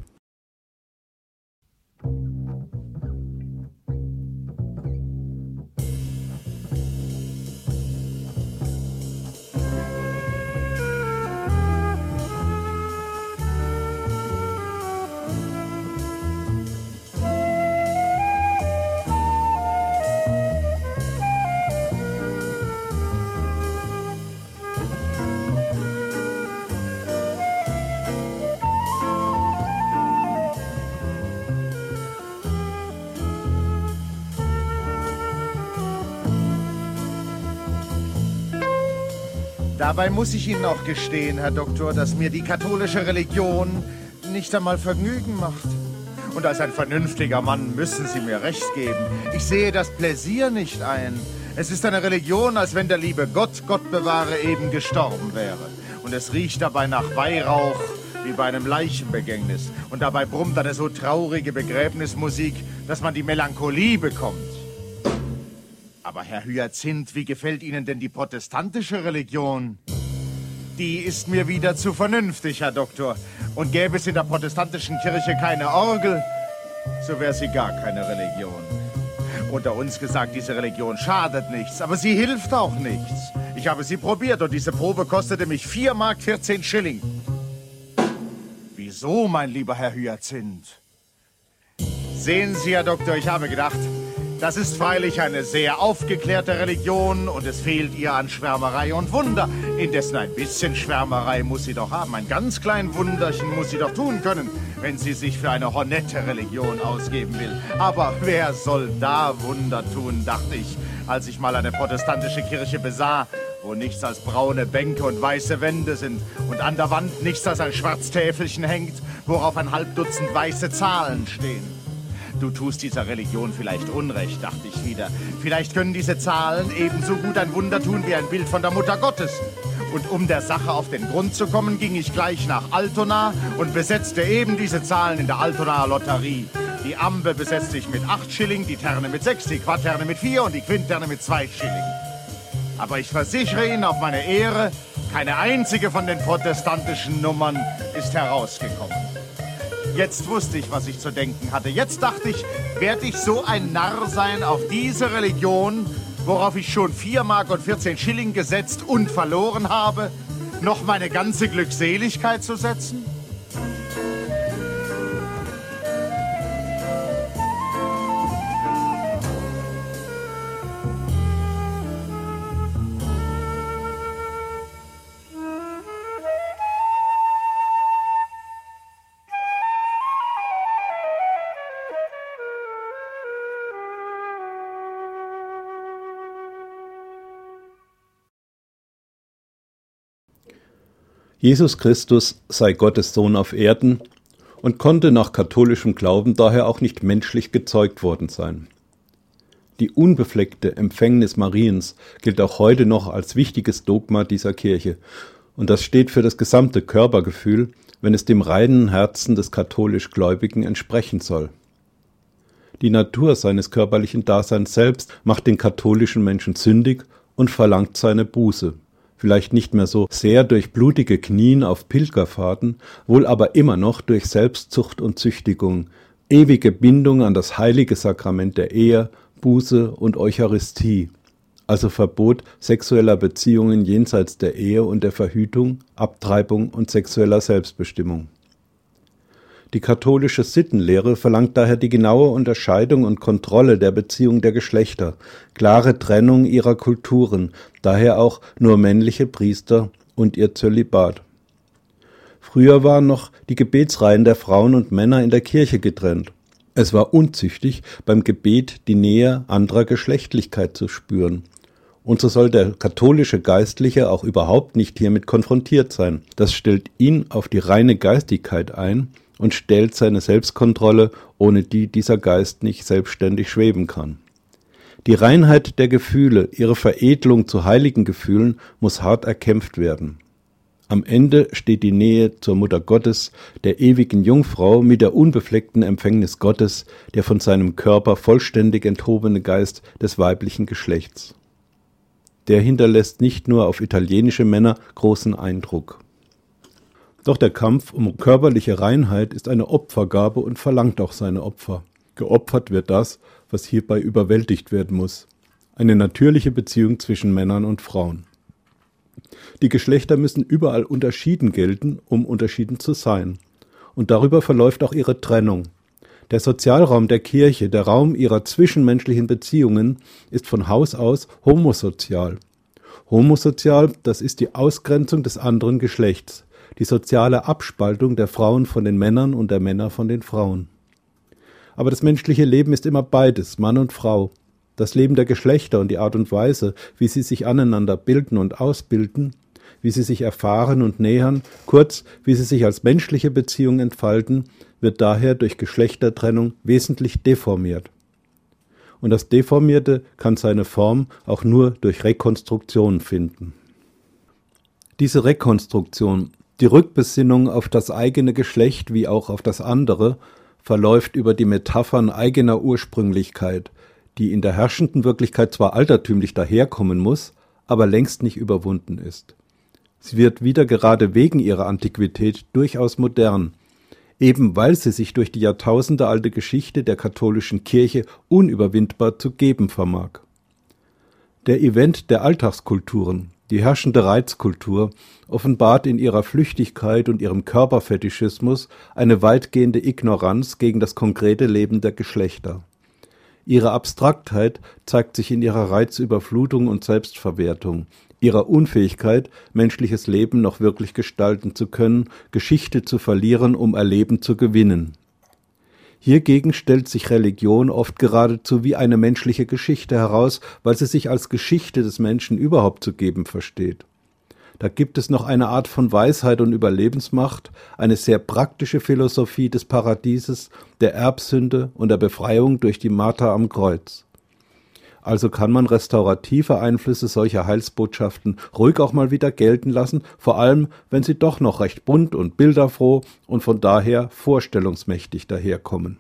Dabei muss ich Ihnen auch gestehen, Herr Doktor, dass mir die katholische Religion nicht einmal Vergnügen macht. Und als ein vernünftiger Mann müssen Sie mir recht geben. Ich sehe das Pläsier nicht ein. Es ist eine Religion, als wenn der liebe Gott, Gott bewahre, eben gestorben wäre. Und es riecht dabei nach Weihrauch, wie bei einem Leichenbegängnis. Und dabei brummt eine so traurige Begräbnismusik, dass man die Melancholie bekommt. Aber Herr Hyazinth, wie gefällt Ihnen denn die protestantische Religion? Die ist mir wieder zu vernünftig, Herr Doktor. Und gäbe es in der protestantischen Kirche keine Orgel, so wäre sie gar keine Religion. Unter uns gesagt, diese Religion schadet nichts, aber sie hilft auch nichts. Ich habe sie probiert und diese Probe kostete mich vier Mark vierzehn Schilling. Wieso, mein lieber Herr Hyazinth? Sehen Sie, Herr Doktor, ich habe gedacht, das ist freilich eine sehr aufgeklärte Religion und es fehlt ihr an Schwärmerei und Wunder. Indessen ein bisschen Schwärmerei muss sie doch haben. Ein ganz klein Wunderchen muss sie doch tun können, wenn sie sich für eine honette Religion ausgeben will. Aber wer soll da Wunder tun, dachte ich, als ich mal eine protestantische Kirche besah, wo nichts als braune Bänke und weiße Wände sind und an der Wand nichts als ein Schwarztäfelchen hängt, worauf ein halb Dutzend weiße Zahlen stehen. Du tust dieser Religion vielleicht Unrecht, dachte ich wieder. Vielleicht können diese Zahlen ebenso gut ein Wunder tun wie ein Bild von der Mutter Gottes. Und um der Sache auf den Grund zu kommen, ging ich gleich nach Altona und besetzte eben diese Zahlen in der Altonaer Lotterie. Die Ambe besetzte ich mit acht Schilling, die Terne mit sechs, die Quaterne mit vier und die Quinterne mit zwei Schilling. Aber ich versichere Ihnen auf meine Ehre, keine einzige von den protestantischen Nummern ist herausgekommen. Jetzt wusste ich, was ich zu denken hatte. Jetzt dachte ich, werde ich so ein Narr sein auf diese Religion, worauf ich schon vier Mark und vierzehn Schilling gesetzt und verloren habe, noch meine ganze Glückseligkeit zu setzen? Jesus Christus sei Gottes Sohn auf Erden und konnte nach katholischem Glauben daher auch nicht menschlich gezeugt worden sein. Die unbefleckte Empfängnis Mariens gilt auch heute noch als wichtiges Dogma dieser Kirche, und das steht für das gesamte Körpergefühl, wenn es dem reinen Herzen des katholisch Gläubigen entsprechen soll. Die Natur seines körperlichen Daseins selbst macht den katholischen Menschen sündig und verlangt seine Buße, vielleicht nicht mehr so sehr durch blutige Knien auf Pilgerfahrten, wohl aber immer noch durch Selbstzucht und Züchtigung, ewige Bindung an das heilige Sakrament der Ehe, Buße und Eucharistie, also Verbot sexueller Beziehungen jenseits der Ehe und der Verhütung, Abtreibung und sexueller Selbstbestimmung. Die katholische Sittenlehre verlangt daher die genaue Unterscheidung und Kontrolle der Beziehung der Geschlechter, klare Trennung ihrer Kulturen, daher auch nur männliche Priester und ihr Zölibat. Früher waren noch die Gebetsreihen der Frauen und Männer in der Kirche getrennt. Es war unzüchtig, beim Gebet die Nähe anderer Geschlechtlichkeit zu spüren. Und so soll der katholische Geistliche auch überhaupt nicht hiermit konfrontiert sein. Das stellt ihn auf die reine Geistigkeit ein und stellt seine Selbstkontrolle, ohne die dieser Geist nicht selbstständig schweben kann. Die Reinheit der Gefühle, ihre Veredelung zu heiligen Gefühlen, muss hart erkämpft werden. Am Ende steht die Nähe zur Mutter Gottes, der ewigen Jungfrau mit der unbefleckten Empfängnis Gottes, der von seinem Körper vollständig enthobene Geist des weiblichen Geschlechts. Der hinterlässt nicht nur auf italienische Männer großen Eindruck. Doch der Kampf um körperliche Reinheit ist eine Opfergabe und verlangt auch seine Opfer. Geopfert wird das, was hierbei überwältigt werden muss: eine natürliche Beziehung zwischen Männern und Frauen. Die Geschlechter müssen überall unterschieden gelten, um unterschieden zu sein. Und darüber verläuft auch ihre Trennung. Der Sozialraum der Kirche, der Raum ihrer zwischenmenschlichen Beziehungen, ist von Haus aus homosozial. Homosozial, das ist die Ausgrenzung des anderen Geschlechts, die soziale Abspaltung der Frauen von den Männern und der Männer von den Frauen. Aber das menschliche Leben ist immer beides, Mann und Frau. Das Leben der Geschlechter und die Art und Weise, wie sie sich aneinander bilden und ausbilden, wie sie sich erfahren und nähern, kurz, wie sie sich als menschliche Beziehung entfalten, wird daher durch Geschlechtertrennung wesentlich deformiert. Und das Deformierte kann seine Form auch nur durch Rekonstruktion finden. Diese Rekonstruktion, die Rückbesinnung auf das eigene Geschlecht wie auch auf das andere, verläuft über die Metaphern eigener Ursprünglichkeit, die in der herrschenden Wirklichkeit zwar altertümlich daherkommen muss, aber längst nicht überwunden ist. Sie wird wieder gerade wegen ihrer Antiquität durchaus modern, eben weil sie sich durch die jahrtausendealte Geschichte der katholischen Kirche unüberwindbar zu geben vermag. Der Event der Alltagskulturen, die herrschende Reizkultur, offenbart in ihrer Flüchtigkeit und ihrem Körperfetischismus eine weitgehende Ignoranz gegen das konkrete Leben der Geschlechter. Ihre Abstraktheit zeigt sich in ihrer Reizüberflutung und Selbstverwertung, ihrer Unfähigkeit, menschliches Leben noch wirklich gestalten zu können, Geschichte zu verlieren, um Erleben zu gewinnen. Hiergegen stellt sich Religion oft geradezu wie eine menschliche Geschichte heraus, weil sie sich als Geschichte des Menschen überhaupt zu geben versteht. Da gibt es noch eine Art von Weisheit und Überlebensmacht, eine sehr praktische Philosophie des Paradieses, der Erbsünde und der Befreiung durch die Marter am Kreuz. Also kann man restaurative Einflüsse solcher Heilsbotschaften ruhig auch mal wieder gelten lassen, vor allem wenn sie doch noch recht bunt und bilderfroh und von daher vorstellungsmächtig daherkommen.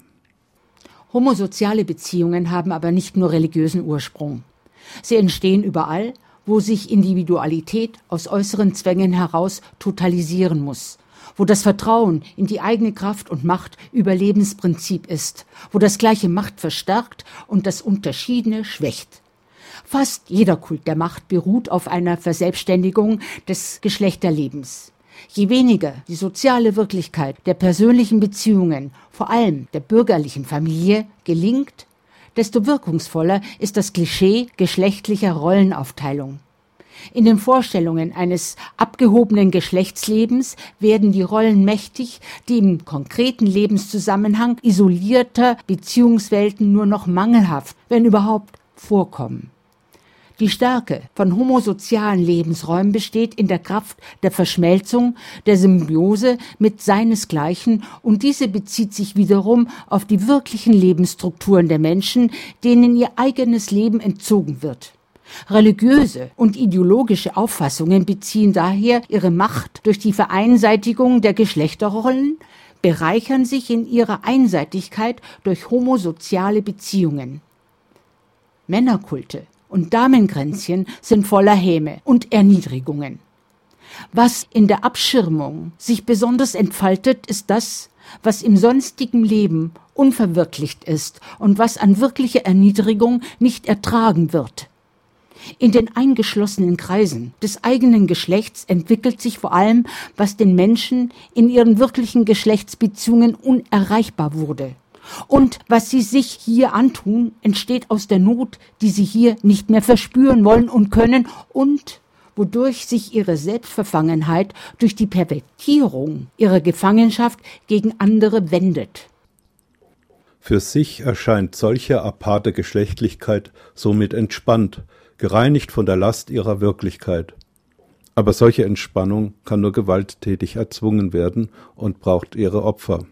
Homosoziale Beziehungen haben aber nicht nur religiösen Ursprung. Sie entstehen überall, wo sich Individualität aus äußeren Zwängen heraus totalisieren muss, wo das Vertrauen in die eigene Kraft und Macht Überlebensprinzip ist, wo das gleiche Macht verstärkt und das Unterschiedene schwächt. Fast jeder Kult der Macht beruht auf einer Verselbstständigung des Geschlechterlebens. Je weniger die soziale Wirklichkeit der persönlichen Beziehungen, vor allem der bürgerlichen Familie, gelingt, desto wirkungsvoller ist das Klischee geschlechtlicher Rollenaufteilung. In den Vorstellungen eines abgehobenen Geschlechtslebens werden die Rollen mächtig, die im konkreten Lebenszusammenhang isolierter Beziehungswelten nur noch mangelhaft, wenn überhaupt, vorkommen. Die Stärke von homosozialen Lebensräumen besteht in der Kraft der Verschmelzung, der Symbiose mit seinesgleichen, und diese bezieht sich wiederum auf die wirklichen Lebensstrukturen der Menschen, denen ihr eigenes Leben entzogen wird. Religiöse und ideologische Auffassungen beziehen daher ihre Macht durch die Vereinseitigung der Geschlechterrollen, bereichern sich in ihrer Einseitigkeit durch homosoziale Beziehungen. Männerkulte und Damenkränzchen sind voller Häme und Erniedrigungen. Was in der Abschirmung sich besonders entfaltet, ist das, was im sonstigen Leben unverwirklicht ist und was an wirklicher Erniedrigung nicht ertragen wird. In den eingeschlossenen Kreisen des eigenen Geschlechts entwickelt sich vor allem, was den Menschen in ihren wirklichen Geschlechtsbeziehungen unerreichbar wurde. Und was sie sich hier antun, entsteht aus der Not, die sie hier nicht mehr verspüren wollen und können und wodurch sich ihre Selbstverfangenheit durch die Pervertierung ihrer Gefangenschaft gegen andere wendet. Für sich erscheint solche aparte Geschlechtlichkeit somit entspannt, gereinigt von der Last ihrer Wirklichkeit. Aber solche Entspannung kann nur gewalttätig erzwungen werden und braucht ihre Opfer.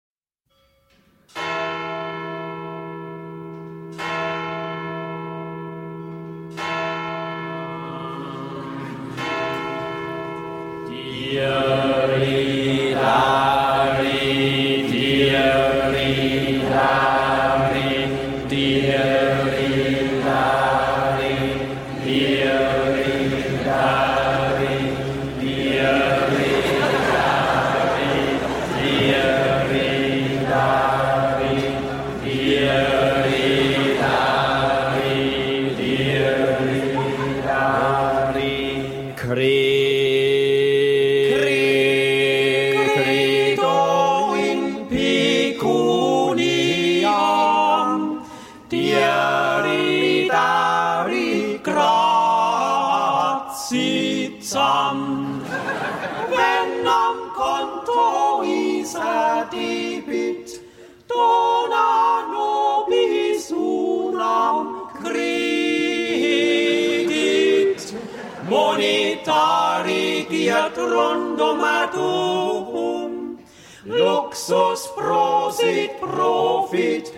Rondomatum, Luxus prosit profit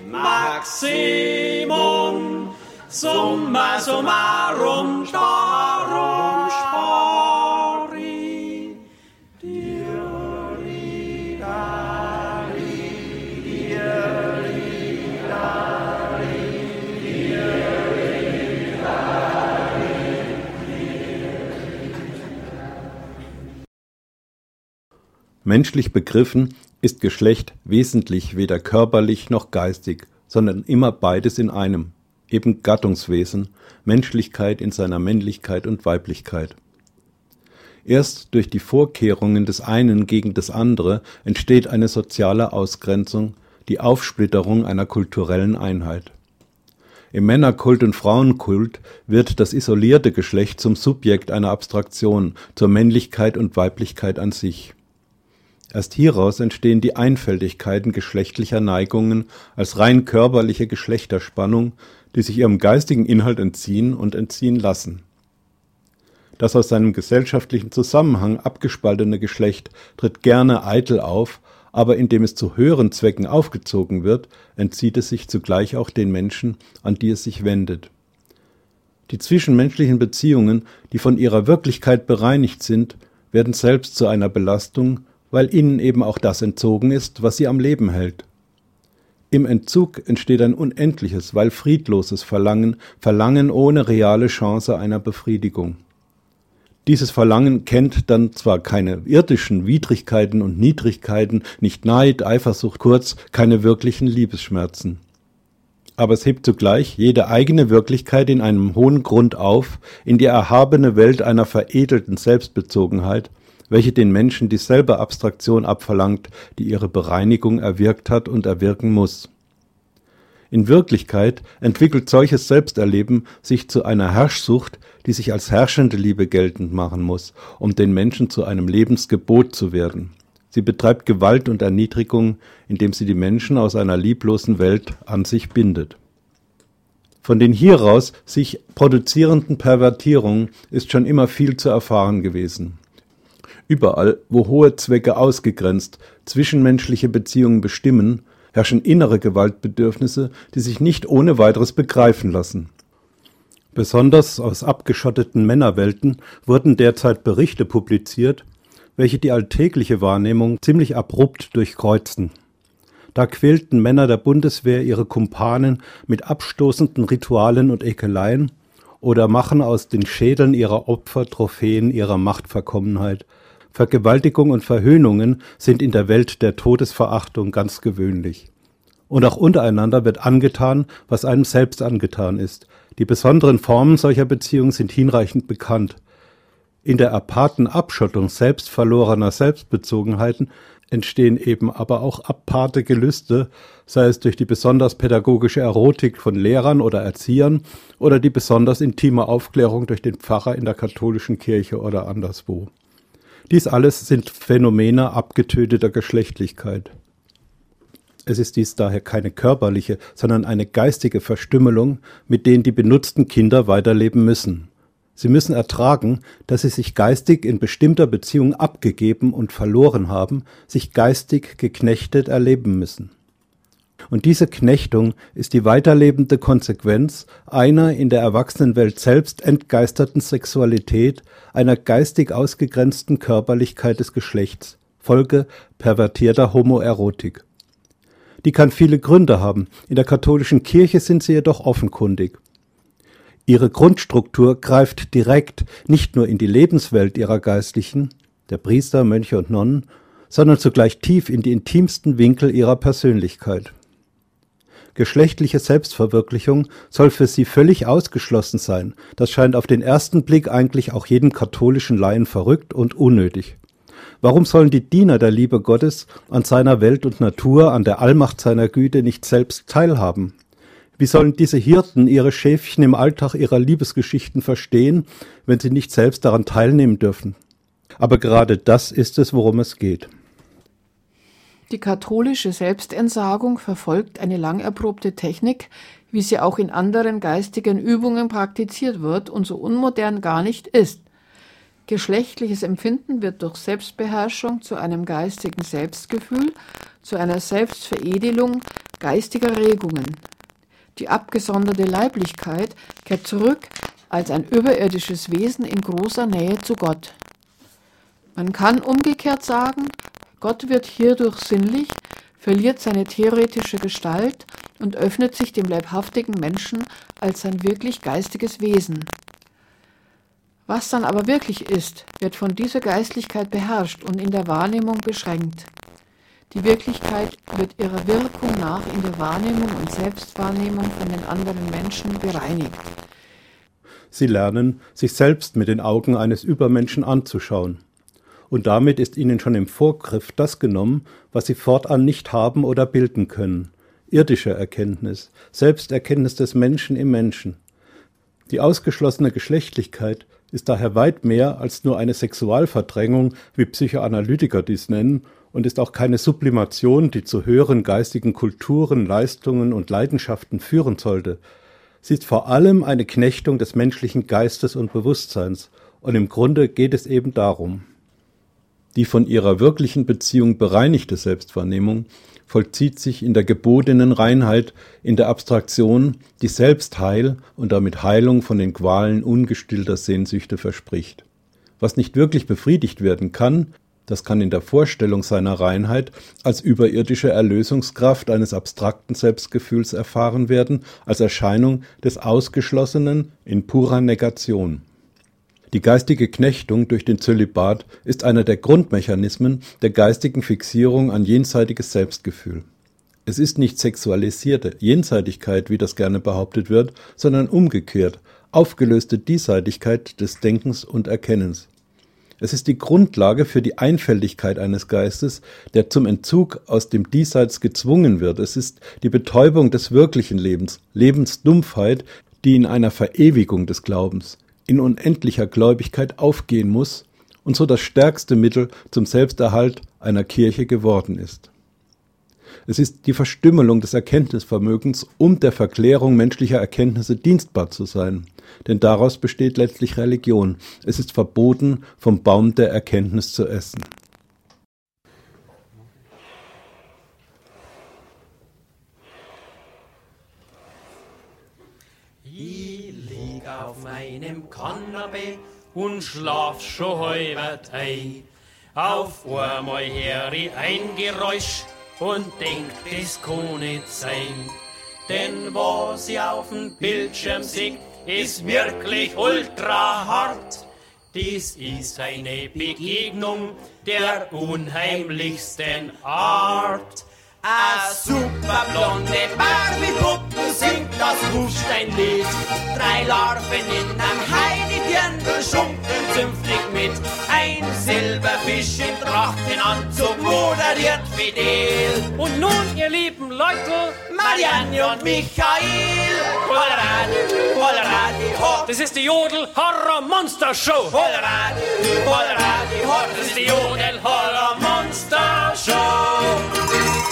maximum, summa summarum starum spari, dieri dari, dieri dari, dieri dari. Menschlich begriffen ist Geschlecht wesentlich weder körperlich noch geistig, sondern immer beides in einem, eben Gattungswesen, Menschlichkeit in seiner Männlichkeit und Weiblichkeit. Erst durch die Vorkehrungen des einen gegen das andere entsteht eine soziale Ausgrenzung, die Aufsplitterung einer kulturellen Einheit. Im Männerkult und Frauenkult wird das isolierte Geschlecht zum Subjekt einer Abstraktion, zur Männlichkeit und Weiblichkeit an sich. Erst hieraus entstehen die Einfältigkeiten geschlechtlicher Neigungen als rein körperliche Geschlechterspannung, die sich ihrem geistigen Inhalt entziehen und entziehen lassen. Das aus seinem gesellschaftlichen Zusammenhang abgespaltene Geschlecht tritt gerne eitel auf, aber indem es zu höheren Zwecken aufgezogen wird, entzieht es sich zugleich auch den Menschen, an die es sich wendet. Die zwischenmenschlichen Beziehungen, die von ihrer Wirklichkeit bereinigt sind, werden selbst zu einer Belastung, weil ihnen eben auch das entzogen ist, was sie am Leben hält. Im Entzug entsteht ein unendliches, weil friedloses Verlangen, Verlangen ohne reale Chance einer Befriedigung. Dieses Verlangen kennt dann zwar keine irdischen Widrigkeiten und Niedrigkeiten, nicht Neid, Eifersucht, kurz keine wirklichen Liebesschmerzen. Aber es hebt zugleich jede eigene Wirklichkeit in einem hohen Grund auf, in die erhabene Welt einer veredelten Selbstbezogenheit, welche den Menschen dieselbe Abstraktion abverlangt, die ihre Bereinigung erwirkt hat und erwirken muss. In Wirklichkeit entwickelt solches Selbsterleben sich zu einer Herrschsucht, die sich als herrschende Liebe geltend machen muss, um den Menschen zu einem Lebensgebot zu werden. Sie betreibt Gewalt und Erniedrigung, indem sie die Menschen aus einer lieblosen Welt an sich bindet. Von den hieraus sich produzierenden Pervertierungen ist schon immer viel zu erfahren gewesen. Überall, wo hohe Zwecke ausgegrenzt, zwischenmenschliche Beziehungen bestimmen, herrschen innere Gewaltbedürfnisse, die sich nicht ohne weiteres begreifen lassen. Besonders aus abgeschotteten Männerwelten wurden derzeit Berichte publiziert, welche die alltägliche Wahrnehmung ziemlich abrupt durchkreuzten. Da quälten Männer der Bundeswehr ihre Kumpanen mit abstoßenden Ritualen und Ekeleien, oder machen aus den Schädeln ihrer Opfer Trophäen ihrer Machtverkommenheit. Vergewaltigung und Verhöhnungen sind in der Welt der Todesverachtung ganz gewöhnlich. Und auch untereinander wird angetan, was einem selbst angetan ist. Die besonderen Formen solcher Beziehungen sind hinreichend bekannt. In der aparten Abschottung selbstverlorener Selbstbezogenheiten entstehen eben aber auch aparte Gelüste, sei es durch die besonders pädagogische Erotik von Lehrern oder Erziehern oder die besonders intime Aufklärung durch den Pfarrer in der katholischen Kirche oder anderswo. Dies alles sind Phänomene abgetöteter Geschlechtlichkeit. Es ist dies daher keine körperliche, sondern eine geistige Verstümmelung, mit denen die benutzten Kinder weiterleben müssen. Sie müssen ertragen, dass sie sich geistig in bestimmter Beziehung abgegeben und verloren haben, sich geistig geknechtet erleben müssen. Und diese Knechtung ist die weiterlebende Konsequenz einer in der Erwachsenenwelt selbst entgeisterten Sexualität, einer geistig ausgegrenzten Körperlichkeit des Geschlechts, Folge pervertierter Homoerotik. Die kann viele Gründe haben, in der katholischen Kirche sind sie jedoch offenkundig. Ihre Grundstruktur greift direkt nicht nur in die Lebenswelt ihrer Geistlichen, der Priester, Mönche und Nonnen, sondern zugleich tief in die intimsten Winkel ihrer Persönlichkeit. Geschlechtliche Selbstverwirklichung soll für sie völlig ausgeschlossen sein. Das scheint auf den ersten Blick eigentlich auch jedem katholischen Laien verrückt und unnötig. Warum sollen die Diener der Liebe Gottes an seiner Welt und Natur, an der Allmacht seiner Güte nicht selbst teilhaben? Wie sollen diese Hirten ihre Schäfchen im Alltag ihrer Liebesgeschichten verstehen, wenn sie nicht selbst daran teilnehmen dürfen? Aber gerade das ist es, worum es geht. Die katholische Selbstentsagung verfolgt eine lang erprobte Technik, wie sie auch in anderen geistigen Übungen praktiziert wird und so unmodern gar nicht ist. Geschlechtliches Empfinden wird durch Selbstbeherrschung zu einem geistigen Selbstgefühl, zu einer Selbstveredelung geistiger Regungen. Die abgesonderte Leiblichkeit kehrt zurück als ein überirdisches Wesen in großer Nähe zu Gott. Man kann umgekehrt sagen, Gott wird hierdurch sinnlich, verliert seine theoretische Gestalt und öffnet sich dem leibhaftigen Menschen als sein wirklich geistiges Wesen. Was dann aber wirklich ist, wird von dieser Geistlichkeit beherrscht und in der Wahrnehmung beschränkt. Die Wirklichkeit wird ihrer Wirkung nach in der Wahrnehmung und Selbstwahrnehmung von den anderen Menschen bereinigt. Sie lernen, sich selbst mit den Augen eines Übermenschen anzuschauen. Und damit ist ihnen schon im Vorgriff das genommen, was sie fortan nicht haben oder bilden können. Irdische Erkenntnis, Selbsterkenntnis des Menschen im Menschen. Die ausgeschlossene Geschlechtlichkeit ist daher weit mehr als nur eine Sexualverdrängung, wie Psychoanalytiker dies nennen, und ist auch keine Sublimation, die zu höheren geistigen Kulturen, Leistungen und Leidenschaften führen sollte. Sie ist vor allem eine Knechtung des menschlichen Geistes und Bewusstseins, und im Grunde geht es eben darum. Die von ihrer wirklichen Beziehung bereinigte Selbstwahrnehmung vollzieht sich in der gebotenen Reinheit, in der Abstraktion, die Selbstheil und damit Heilung von den Qualen ungestillter Sehnsüchte verspricht. Was nicht wirklich befriedigt werden kann, das kann in der Vorstellung seiner Reinheit als überirdische Erlösungskraft eines abstrakten Selbstgefühls erfahren werden, als Erscheinung des Ausgeschlossenen in purer Negation. Die geistige Knechtung durch den Zölibat ist einer der Grundmechanismen der geistigen Fixierung an jenseitiges Selbstgefühl. Es ist nicht sexualisierte Jenseitigkeit, wie das gerne behauptet wird, sondern umgekehrt, aufgelöste Diesseitigkeit des Denkens und Erkennens. Es ist die Grundlage für die Einfältigkeit eines Geistes, der zum Entzug aus dem Diesseits gezwungen wird. Es ist die Betäubung des wirklichen Lebens, Lebensdumpfheit, die in einer Verewigung des Glaubens, in unendlicher Gläubigkeit aufgehen muss und so das stärkste Mittel zum Selbsterhalt einer Kirche geworden ist. Es ist die Verstümmelung des Erkenntnisvermögens, um der Verklärung menschlicher Erkenntnisse dienstbar zu sein. Denn daraus besteht letztlich Religion. Es ist verboten, vom Baum der Erkenntnis zu essen. Ich lieg auf meinem Kanapee und schlaf schon halber Tag. Auf einmal hör ich ein Geräusch und denk, das kann nicht sein. Denn was ich auf dem Bildschirm sehe, ist wirklich ultra hart. Dies ist eine Begegnung der unheimlichsten Art. A super blonde Barbie-Puppen singt das Kufsteinlied. Drei Larven in einem Heidedirndl schunkeln zünftig mit. Ein Silberfisch im Trachtenanzug moderiert fidel. Und nun, ihr lieben Leute, Marianne und Michael. Holleradi, holleradi, ho. Das ist die Jodel-Horror-Monster-Show. Holleradi, holleradi, ho. Das ist die Jodel-Horror-Monster-Show.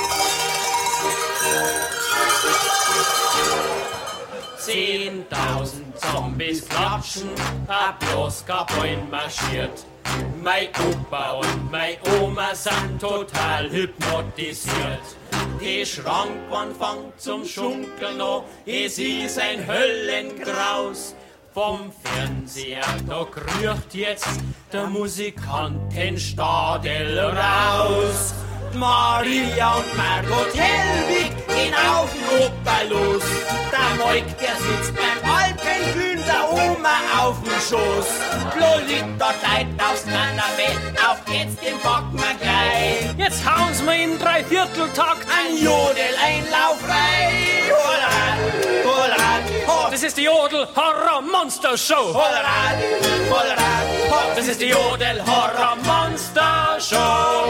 Zehntausend Zombies klatschen, Applaus gab marschiert. Mein Opa und meine Oma sind total hypnotisiert. Die Schrankwand fängt zum Schunkeln an, es ist ein Höllengraus. Vom Fernseher, da kriecht jetzt der Musikantenstadel raus. Maria und Margot Helwig gehen auf den Oper los. Der Moik, der sitzt beim Alpenkühn der Oma auf dem Schoß. Lolita teilt aufs Kanapee, auf geht's, den packen wir gleich. Jetzt hauen's mir in Dreivierteltakt ein Jodel-Einlauf rein. Hollerad, hollerad, ho. Das ist die Jodel-Horror-Monster-Show. Hollerad, hollerad, ho. Das ist die Jodel-Horror-Monster-Show.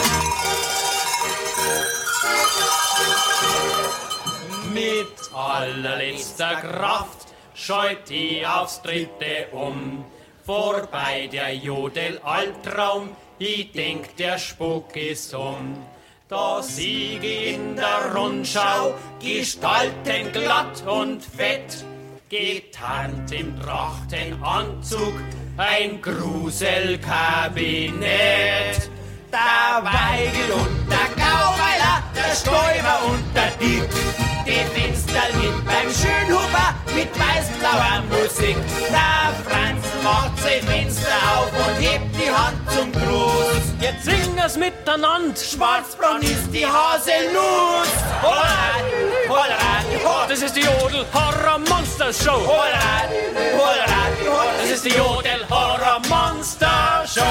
Mit allerletzter Kraft scheut die aufs Dritte um. Vorbei der Jodel-Albtraum, ich denk, der Spuk ist um. Da siege in der Rundschau Gestalten glatt und fett, getarnt im Trachtenanzug, ein Gruselkabinett. Der Weigel und der Gauweiler, der Stäuber und der Dick, die Fensterlied beim Schönhuber mit weiß-blauer Musik. Der Franz macht sein Fenster auf und hebt die Hand zum Gruß. Jetzt singen wir's miteinander. Schwarzbraun ist die Haselnuss. Hollerad, hollerad, ho. Das ist die Jodel-Horror-Monster-Show. Hollerad, hollerad, ho. Das ist die Jodel-Horror-Monster-Show.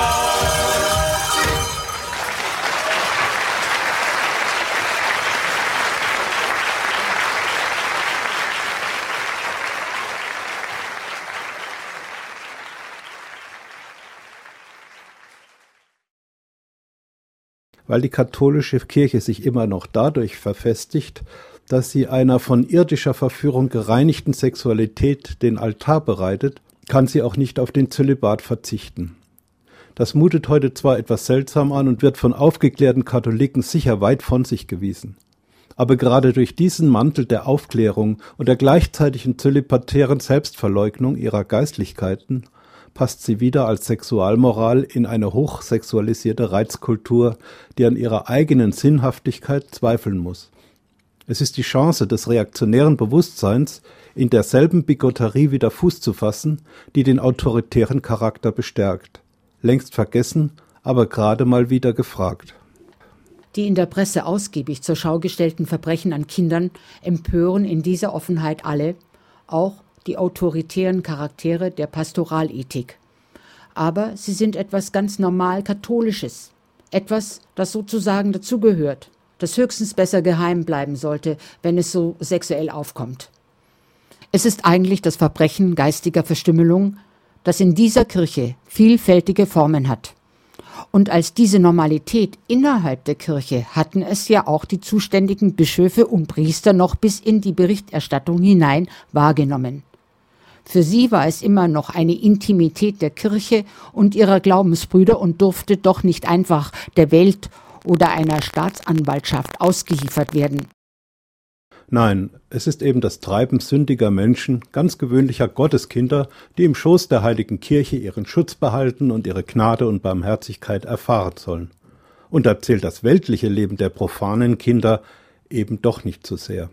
Weil die katholische Kirche sich immer noch dadurch verfestigt, dass sie einer von irdischer Verführung gereinigten Sexualität den Altar bereitet, kann sie auch nicht auf den Zölibat verzichten. Das mutet heute zwar etwas seltsam an und wird von aufgeklärten Katholiken sicher weit von sich gewiesen. Aber gerade durch diesen Mantel der Aufklärung und der gleichzeitigen zölibatären Selbstverleugnung ihrer Geistlichkeiten passt sie wieder als Sexualmoral in eine hochsexualisierte Reizkultur, die an ihrer eigenen Sinnhaftigkeit zweifeln muss. Es ist die Chance des reaktionären Bewusstseins, in derselben Bigotterie wieder Fuß zu fassen, die den autoritären Charakter bestärkt. Längst vergessen, aber gerade mal wieder gefragt. Die in der Presse ausgiebig zur Schau gestellten Verbrechen an Kindern empören in dieser Offenheit alle, auch die autoritären Charaktere der Pastoralethik. Aber sie sind etwas ganz normal Katholisches, etwas, das sozusagen dazugehört, das höchstens besser geheim bleiben sollte, wenn es so sexuell aufkommt. Es ist eigentlich das Verbrechen geistiger Verstümmelung, das in dieser Kirche vielfältige Formen hat. Und als diese Normalität innerhalb der Kirche hatten es ja auch die zuständigen Bischöfe und Priester noch bis in die Berichterstattung hinein wahrgenommen. Für sie war es immer noch eine Intimität der Kirche und ihrer Glaubensbrüder und durfte doch nicht einfach der Welt oder einer Staatsanwaltschaft ausgeliefert werden. Nein, es ist eben das Treiben sündiger Menschen, ganz gewöhnlicher Gotteskinder, die im Schoß der heiligen Kirche ihren Schutz behalten und ihre Gnade und Barmherzigkeit erfahren sollen. Und da zählt das weltliche Leben der profanen Kinder eben doch nicht so sehr.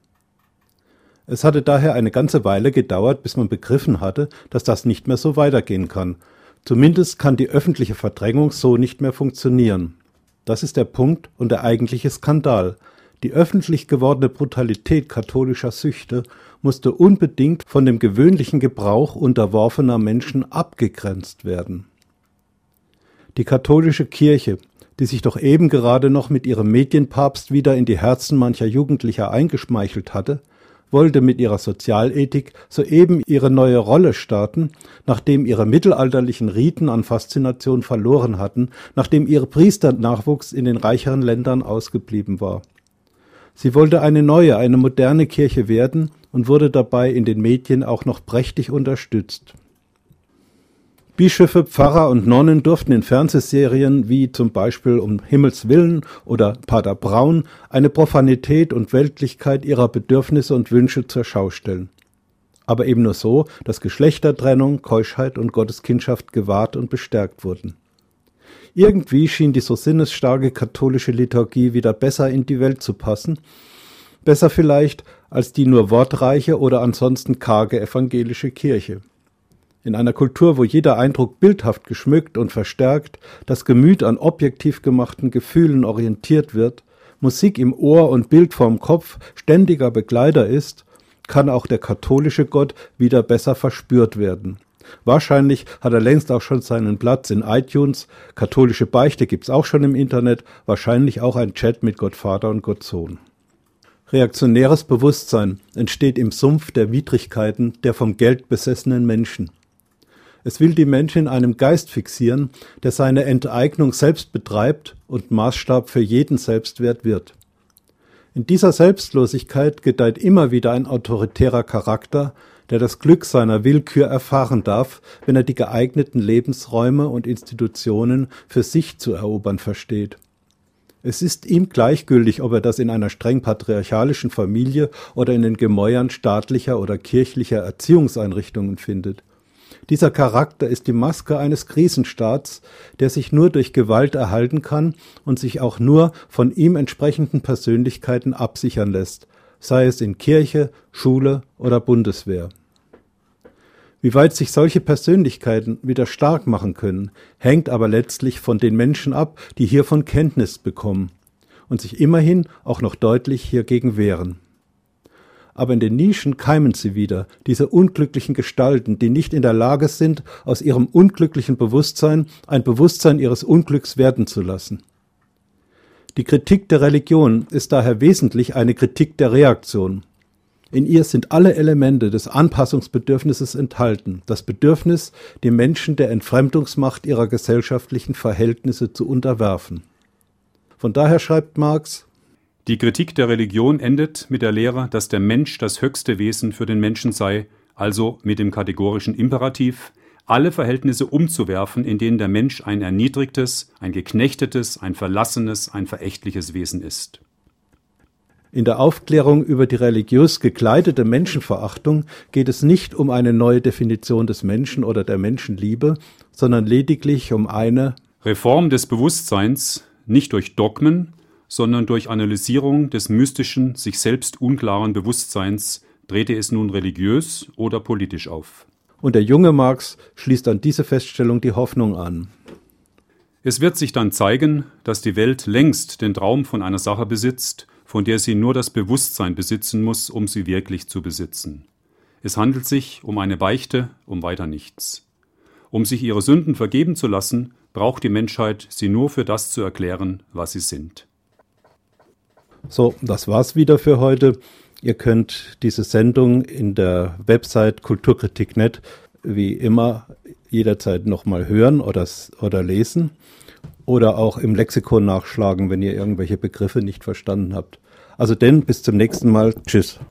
Es hatte daher eine ganze Weile gedauert, bis man begriffen hatte, dass das nicht mehr so weitergehen kann. Zumindest kann die öffentliche Verdrängung so nicht mehr funktionieren. Das ist der Punkt und der eigentliche Skandal. Die öffentlich gewordene Brutalität katholischer Süchte musste unbedingt von dem gewöhnlichen Gebrauch unterworfener Menschen abgegrenzt werden. Die katholische Kirche, die sich doch eben gerade noch mit ihrem Medienpapst wieder in die Herzen mancher Jugendlicher eingeschmeichelt hatte, wollte mit ihrer Sozialethik soeben ihre neue Rolle starten, nachdem ihre mittelalterlichen Riten an Faszination verloren hatten, nachdem ihr Priesternachwuchs in den reicheren Ländern ausgeblieben war. Sie wollte eine neue, eine moderne Kirche werden und wurde dabei in den Medien auch noch prächtig unterstützt. Bischöfe, Pfarrer und Nonnen durften in Fernsehserien wie zum Beispiel Um Himmels Willen oder Pater Braun eine Profanität und Weltlichkeit ihrer Bedürfnisse und Wünsche zur Schau stellen. Aber eben nur so, dass Geschlechtertrennung, Keuschheit und Gotteskindschaft gewahrt und bestärkt wurden. Irgendwie schien die so sinnesstarke katholische Liturgie wieder besser in die Welt zu passen, besser vielleicht als die nur wortreiche oder ansonsten karge evangelische Kirche. In einer Kultur, wo jeder Eindruck bildhaft geschmückt und verstärkt, das Gemüt an objektiv gemachten Gefühlen orientiert wird, Musik im Ohr und Bild vorm Kopf ständiger Begleiter ist, kann auch der katholische Gott wieder besser verspürt werden. Wahrscheinlich hat er längst auch schon seinen Platz in iTunes, katholische Beichte gibt's auch schon im Internet, wahrscheinlich auch ein Chat mit Gott Vater und Gott Sohn. Reaktionäres Bewusstsein entsteht im Sumpf der Widrigkeiten der vom Geld besessenen Menschen. Es will die Menschen in einem Geist fixieren, der seine Enteignung selbst betreibt und Maßstab für jeden Selbstwert wird. In dieser Selbstlosigkeit gedeiht immer wieder ein autoritärer Charakter, der das Glück seiner Willkür erfahren darf, wenn er die geeigneten Lebensräume und Institutionen für sich zu erobern versteht. Es ist ihm gleichgültig, ob er das in einer streng patriarchalischen Familie oder in den Gemäuern staatlicher oder kirchlicher Erziehungseinrichtungen findet. Dieser Charakter ist die Maske eines Krisenstaats, der sich nur durch Gewalt erhalten kann und sich auch nur von ihm entsprechenden Persönlichkeiten absichern lässt, sei es in Kirche, Schule oder Bundeswehr. Wie weit sich solche Persönlichkeiten wieder stark machen können, hängt aber letztlich von den Menschen ab, die hiervon Kenntnis bekommen und sich immerhin auch noch deutlich hiergegen wehren. Aber in den Nischen keimen sie wieder, diese unglücklichen Gestalten, die nicht in der Lage sind, aus ihrem unglücklichen Bewusstsein ein Bewusstsein ihres Unglücks werden zu lassen. Die Kritik der Religion ist daher wesentlich eine Kritik der Reaktion. In ihr sind alle Elemente des Anpassungsbedürfnisses enthalten, das Bedürfnis, die Menschen der Entfremdungsmacht ihrer gesellschaftlichen Verhältnisse zu unterwerfen. Von daher schreibt Marx: Die Kritik der Religion endet mit der Lehre, dass der Mensch das höchste Wesen für den Menschen sei, also mit dem kategorischen Imperativ, alle Verhältnisse umzuwerfen, in denen der Mensch ein erniedrigtes, ein geknechtetes, ein verlassenes, ein verächtliches Wesen ist. In der Aufklärung über die religiös gekleidete Menschenverachtung geht es nicht um eine neue Definition des Menschen oder der Menschenliebe, sondern lediglich um eine Reform des Bewusstseins, nicht durch Dogmen, sondern durch Analysierung des mystischen, sich selbst unklaren Bewusstseins, trete es nun religiös oder politisch auf. Und der junge Marx schließt an diese Feststellung die Hoffnung an. Es wird sich dann zeigen, dass die Welt längst den Traum von einer Sache besitzt, von der sie nur das Bewusstsein besitzen muss, um sie wirklich zu besitzen. Es handelt sich um eine Beichte, um weiter nichts. Um sich ihre Sünden vergeben zu lassen, braucht die Menschheit sie nur für das zu erklären, was sie sind. So, das war's wieder für heute. Ihr könnt diese Sendung in der Website kulturkritik punkt net wie immer jederzeit nochmal hören oder, oder lesen oder auch im Lexikon nachschlagen, wenn ihr irgendwelche Begriffe nicht verstanden habt. Also denn, bis zum nächsten Mal. Tschüss.